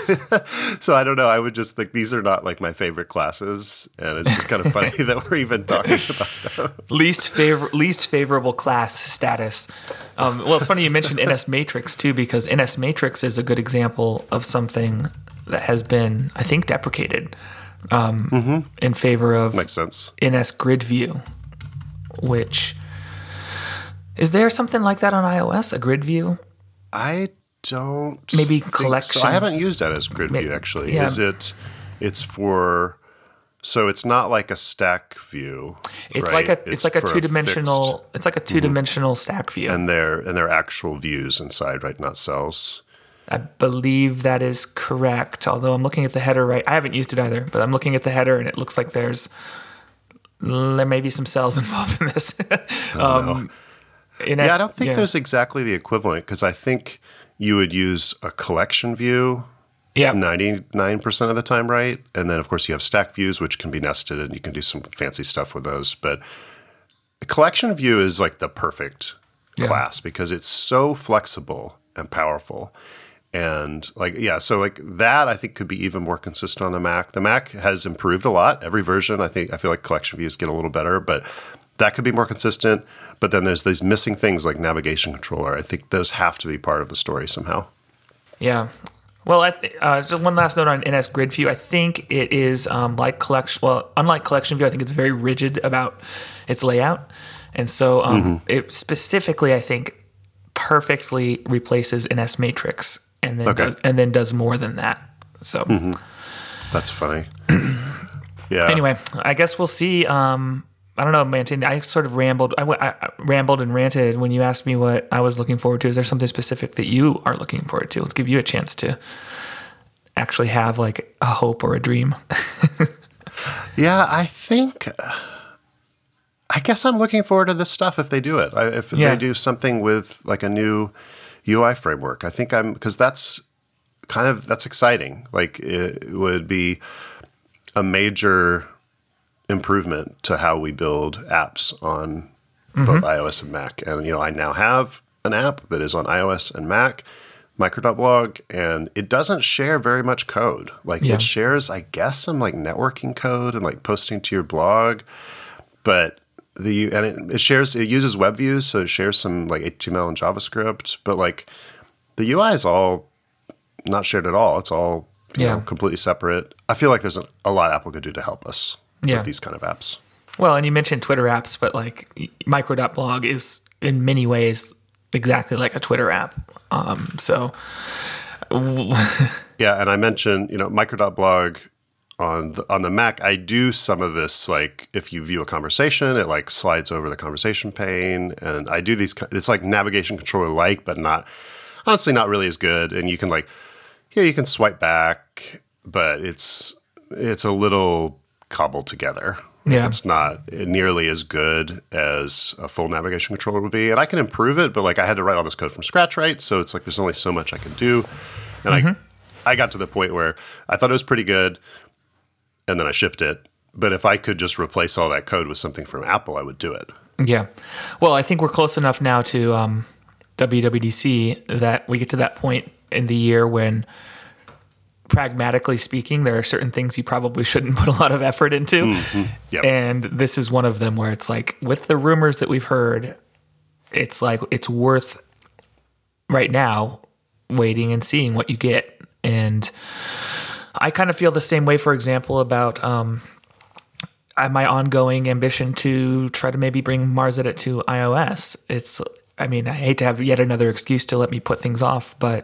Speaker 1: So I don't know. I would just think these are not like my favorite classes, and it's just kind of funny that we're even talking about them.
Speaker 2: Least favor least favorable class status. Um, well, it's funny you mentioned N S Matrix too, because N S Matrix is a good example of something that has been, I think, deprecated um, mm-hmm. in favor of
Speaker 1: Makes sense.
Speaker 2: N S Grid View. Which is there something like that on iOS? A grid view?
Speaker 1: I. Don't
Speaker 2: maybe
Speaker 1: think
Speaker 2: collection.
Speaker 1: So. I haven't used that as grid
Speaker 2: maybe,
Speaker 1: view actually.
Speaker 2: Yeah.
Speaker 1: Is it? It's for. So it's not like a stack view.
Speaker 2: It's
Speaker 1: right?
Speaker 2: like a. It's, it's like a two dimensional. Fixed, it's like a two dimensional mm-hmm. stack view.
Speaker 1: And they're and they're actual views inside, right? Not cells.
Speaker 2: I believe that is correct. Although I'm looking at the header right. I haven't used it either, but I'm looking at the header and it looks like there's there may be some cells involved in this.
Speaker 1: Oh,
Speaker 2: um,
Speaker 1: no.
Speaker 2: In
Speaker 1: yeah,
Speaker 2: S-
Speaker 1: I don't think
Speaker 2: yeah.
Speaker 1: there's exactly the equivalent because I think you would use a collection view
Speaker 2: Yeah.
Speaker 1: ninety-nine percent of the time, right? And then, of course, you have stack views, which can be nested, and you can do some fancy stuff with those. But a collection view is like the perfect
Speaker 2: Yeah.
Speaker 1: class because it's so flexible and powerful. And like, yeah, so like that I think could be even more consistent on the Mac. The Mac has improved a lot. Every version, I think, I feel like collection views get a little better, but that could be more consistent. But then there's these missing things like navigation controller. I think those have to be part of the story somehow.
Speaker 2: Yeah. Well, I th- uh, just one last note on N S Grid View. I think it is um, like collection. Well, unlike collection view, I think it's very rigid about its layout, and so um, mm-hmm. it specifically, I think, perfectly replaces N S Matrix, and then
Speaker 1: okay.
Speaker 2: does, and then does more than that. So
Speaker 1: mm-hmm. That's funny. Yeah.
Speaker 2: Anyway, I guess we'll see. Um, I don't know, Manton. I sort of rambled. I, I, I rambled and ranted when you asked me what I was looking forward to. Is there something specific that you are looking forward to? Let's give you a chance to actually have like a hope or a dream.
Speaker 1: Yeah, I think. I guess I'm looking forward to this stuff if they do it. I, if yeah. they do something with like a new U I framework, I think I'm because that's kind of that's exciting. Like it would be a major improvement to how we build apps on mm-hmm. both iOS and Mac. And, you know, I now have an app that is on iOS and Mac, Micro.blog, and it doesn't share very much code. Like yeah. it shares, I guess, some like networking code and like posting to your blog, but the, and it, it shares, it uses web views. So it shares some like H T M L and JavaScript, but like the U I is all not shared at all. It's all, you yeah. know, completely separate. I feel like there's a, a lot Apple could do to help us. Yeah. With these kind of apps.
Speaker 2: Well, and you mentioned Twitter apps, but like Micro.blog is in many ways exactly like a Twitter app. Um, so,
Speaker 1: yeah, and I mentioned, you know, Micro.blog on the, on the Mac. I do some of this, like if you view a conversation, it like slides over the conversation pane, and I do these. It's like navigation controller like, but not honestly not really as good. And you can like, yeah, you can swipe back, but it's it's a little cobbled together.
Speaker 2: Yeah.
Speaker 1: It's not nearly as good as a full navigation controller would be. And I can improve it, but like I had to write all this code from scratch, right? So it's like there's only so much I can do. And mm-hmm. I I got to the point where I thought it was pretty good, and then I shipped it. But if I could just replace all that code with something from Apple, I would do it.
Speaker 2: Yeah. Well, I think we're close enough now to um, W W D C that we get to that point in the year when, pragmatically speaking, there are certain things you probably shouldn't put a lot of effort into.
Speaker 1: Mm-hmm. Yep.
Speaker 2: And this is one of them where it's like, with the rumors that we've heard, it's like, it's worth right now waiting and seeing what you get. And I kind of feel the same way, for example, about um, my ongoing ambition to try to maybe bring Marsedit to iOS. It's, I mean, I hate to have yet another excuse to let me put things off, but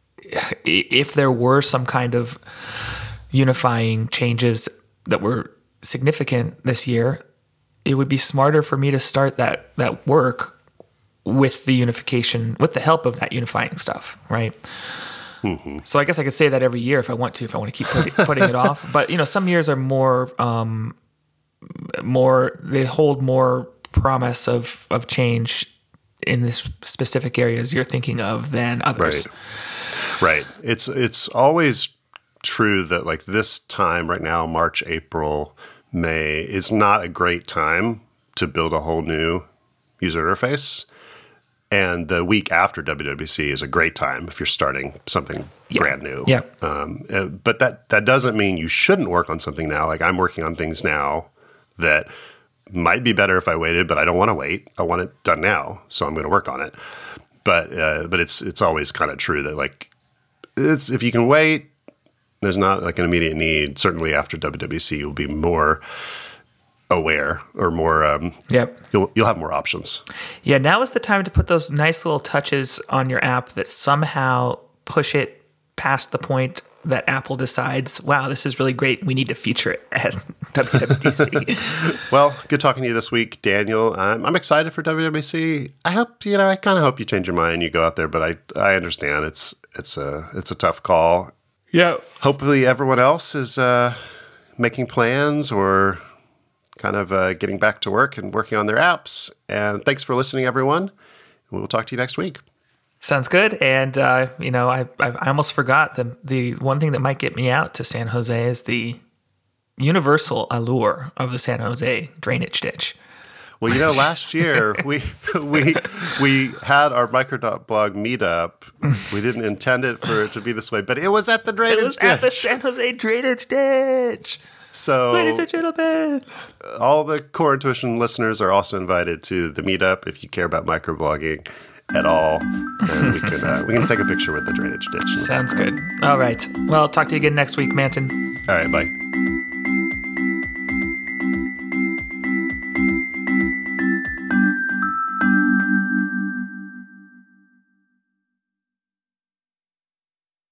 Speaker 2: if there were some kind of unifying changes that were significant this year, it would be smarter for me to start that that work with the unification, with the help of that unifying stuff, right?
Speaker 1: Mm-hmm.
Speaker 2: So I guess I could say that every year if I want to, if I want to keep putting, putting it off. But you know, some years are more, um, more they hold more promise of of change in this specific areas you're thinking of than others.
Speaker 1: Right. Right. It's it's always true that like this time right now, March, April, May, is not a great time to build a whole new user interface. And the week after W W D C is a great time if you're starting something
Speaker 2: yeah.
Speaker 1: brand new.
Speaker 2: Yeah.
Speaker 1: Um, uh, but that, that doesn't mean you shouldn't work on something now. Like I'm working on things now that might be better if I waited, but I don't want to wait. I want it done now, so I'm going to work on it. But uh, but it's it's always kind of true that like it's if you can wait, there's not like an immediate need. Certainly after W W D C, you'll be more aware or more. Um,
Speaker 2: yep.
Speaker 1: You'll you'll have more options.
Speaker 2: Yeah. Now is the time to put those nice little touches on your app that somehow push it past the point that Apple decides, wow, this is really great. We need to feature it at W W D C.
Speaker 1: Well, good talking to you this week, Daniel. I'm, I'm excited for W W D C. I hope, you know, I kind of hope you change your mind and you go out there, but I, I understand it's, it's a, it's a tough call.
Speaker 2: Yeah.
Speaker 1: Hopefully everyone else is uh, making plans or kind of uh, getting back to work and working on their apps. And thanks for listening, everyone. we'll talk to you next week.
Speaker 2: Sounds good. And, uh, you know, I, I I almost forgot the, the one thing that might get me out to San Jose is the universal allure of the San Jose drainage ditch.
Speaker 1: Well, you know, last year we we we had our Microdot-blog meetup. We didn't intend it for it to be this way, but it was at the drainage ditch.
Speaker 2: It was
Speaker 1: ditch.
Speaker 2: at the San Jose drainage ditch.
Speaker 1: So,
Speaker 2: ladies and gentlemen,
Speaker 1: all the Core Intuition listeners are also invited to the meetup if you care about microblogging at all, and we can uh, we can take a picture with the drainage ditch.
Speaker 2: Sounds good. All right. Well, talk to you again next week, Manton.
Speaker 1: All right, bye.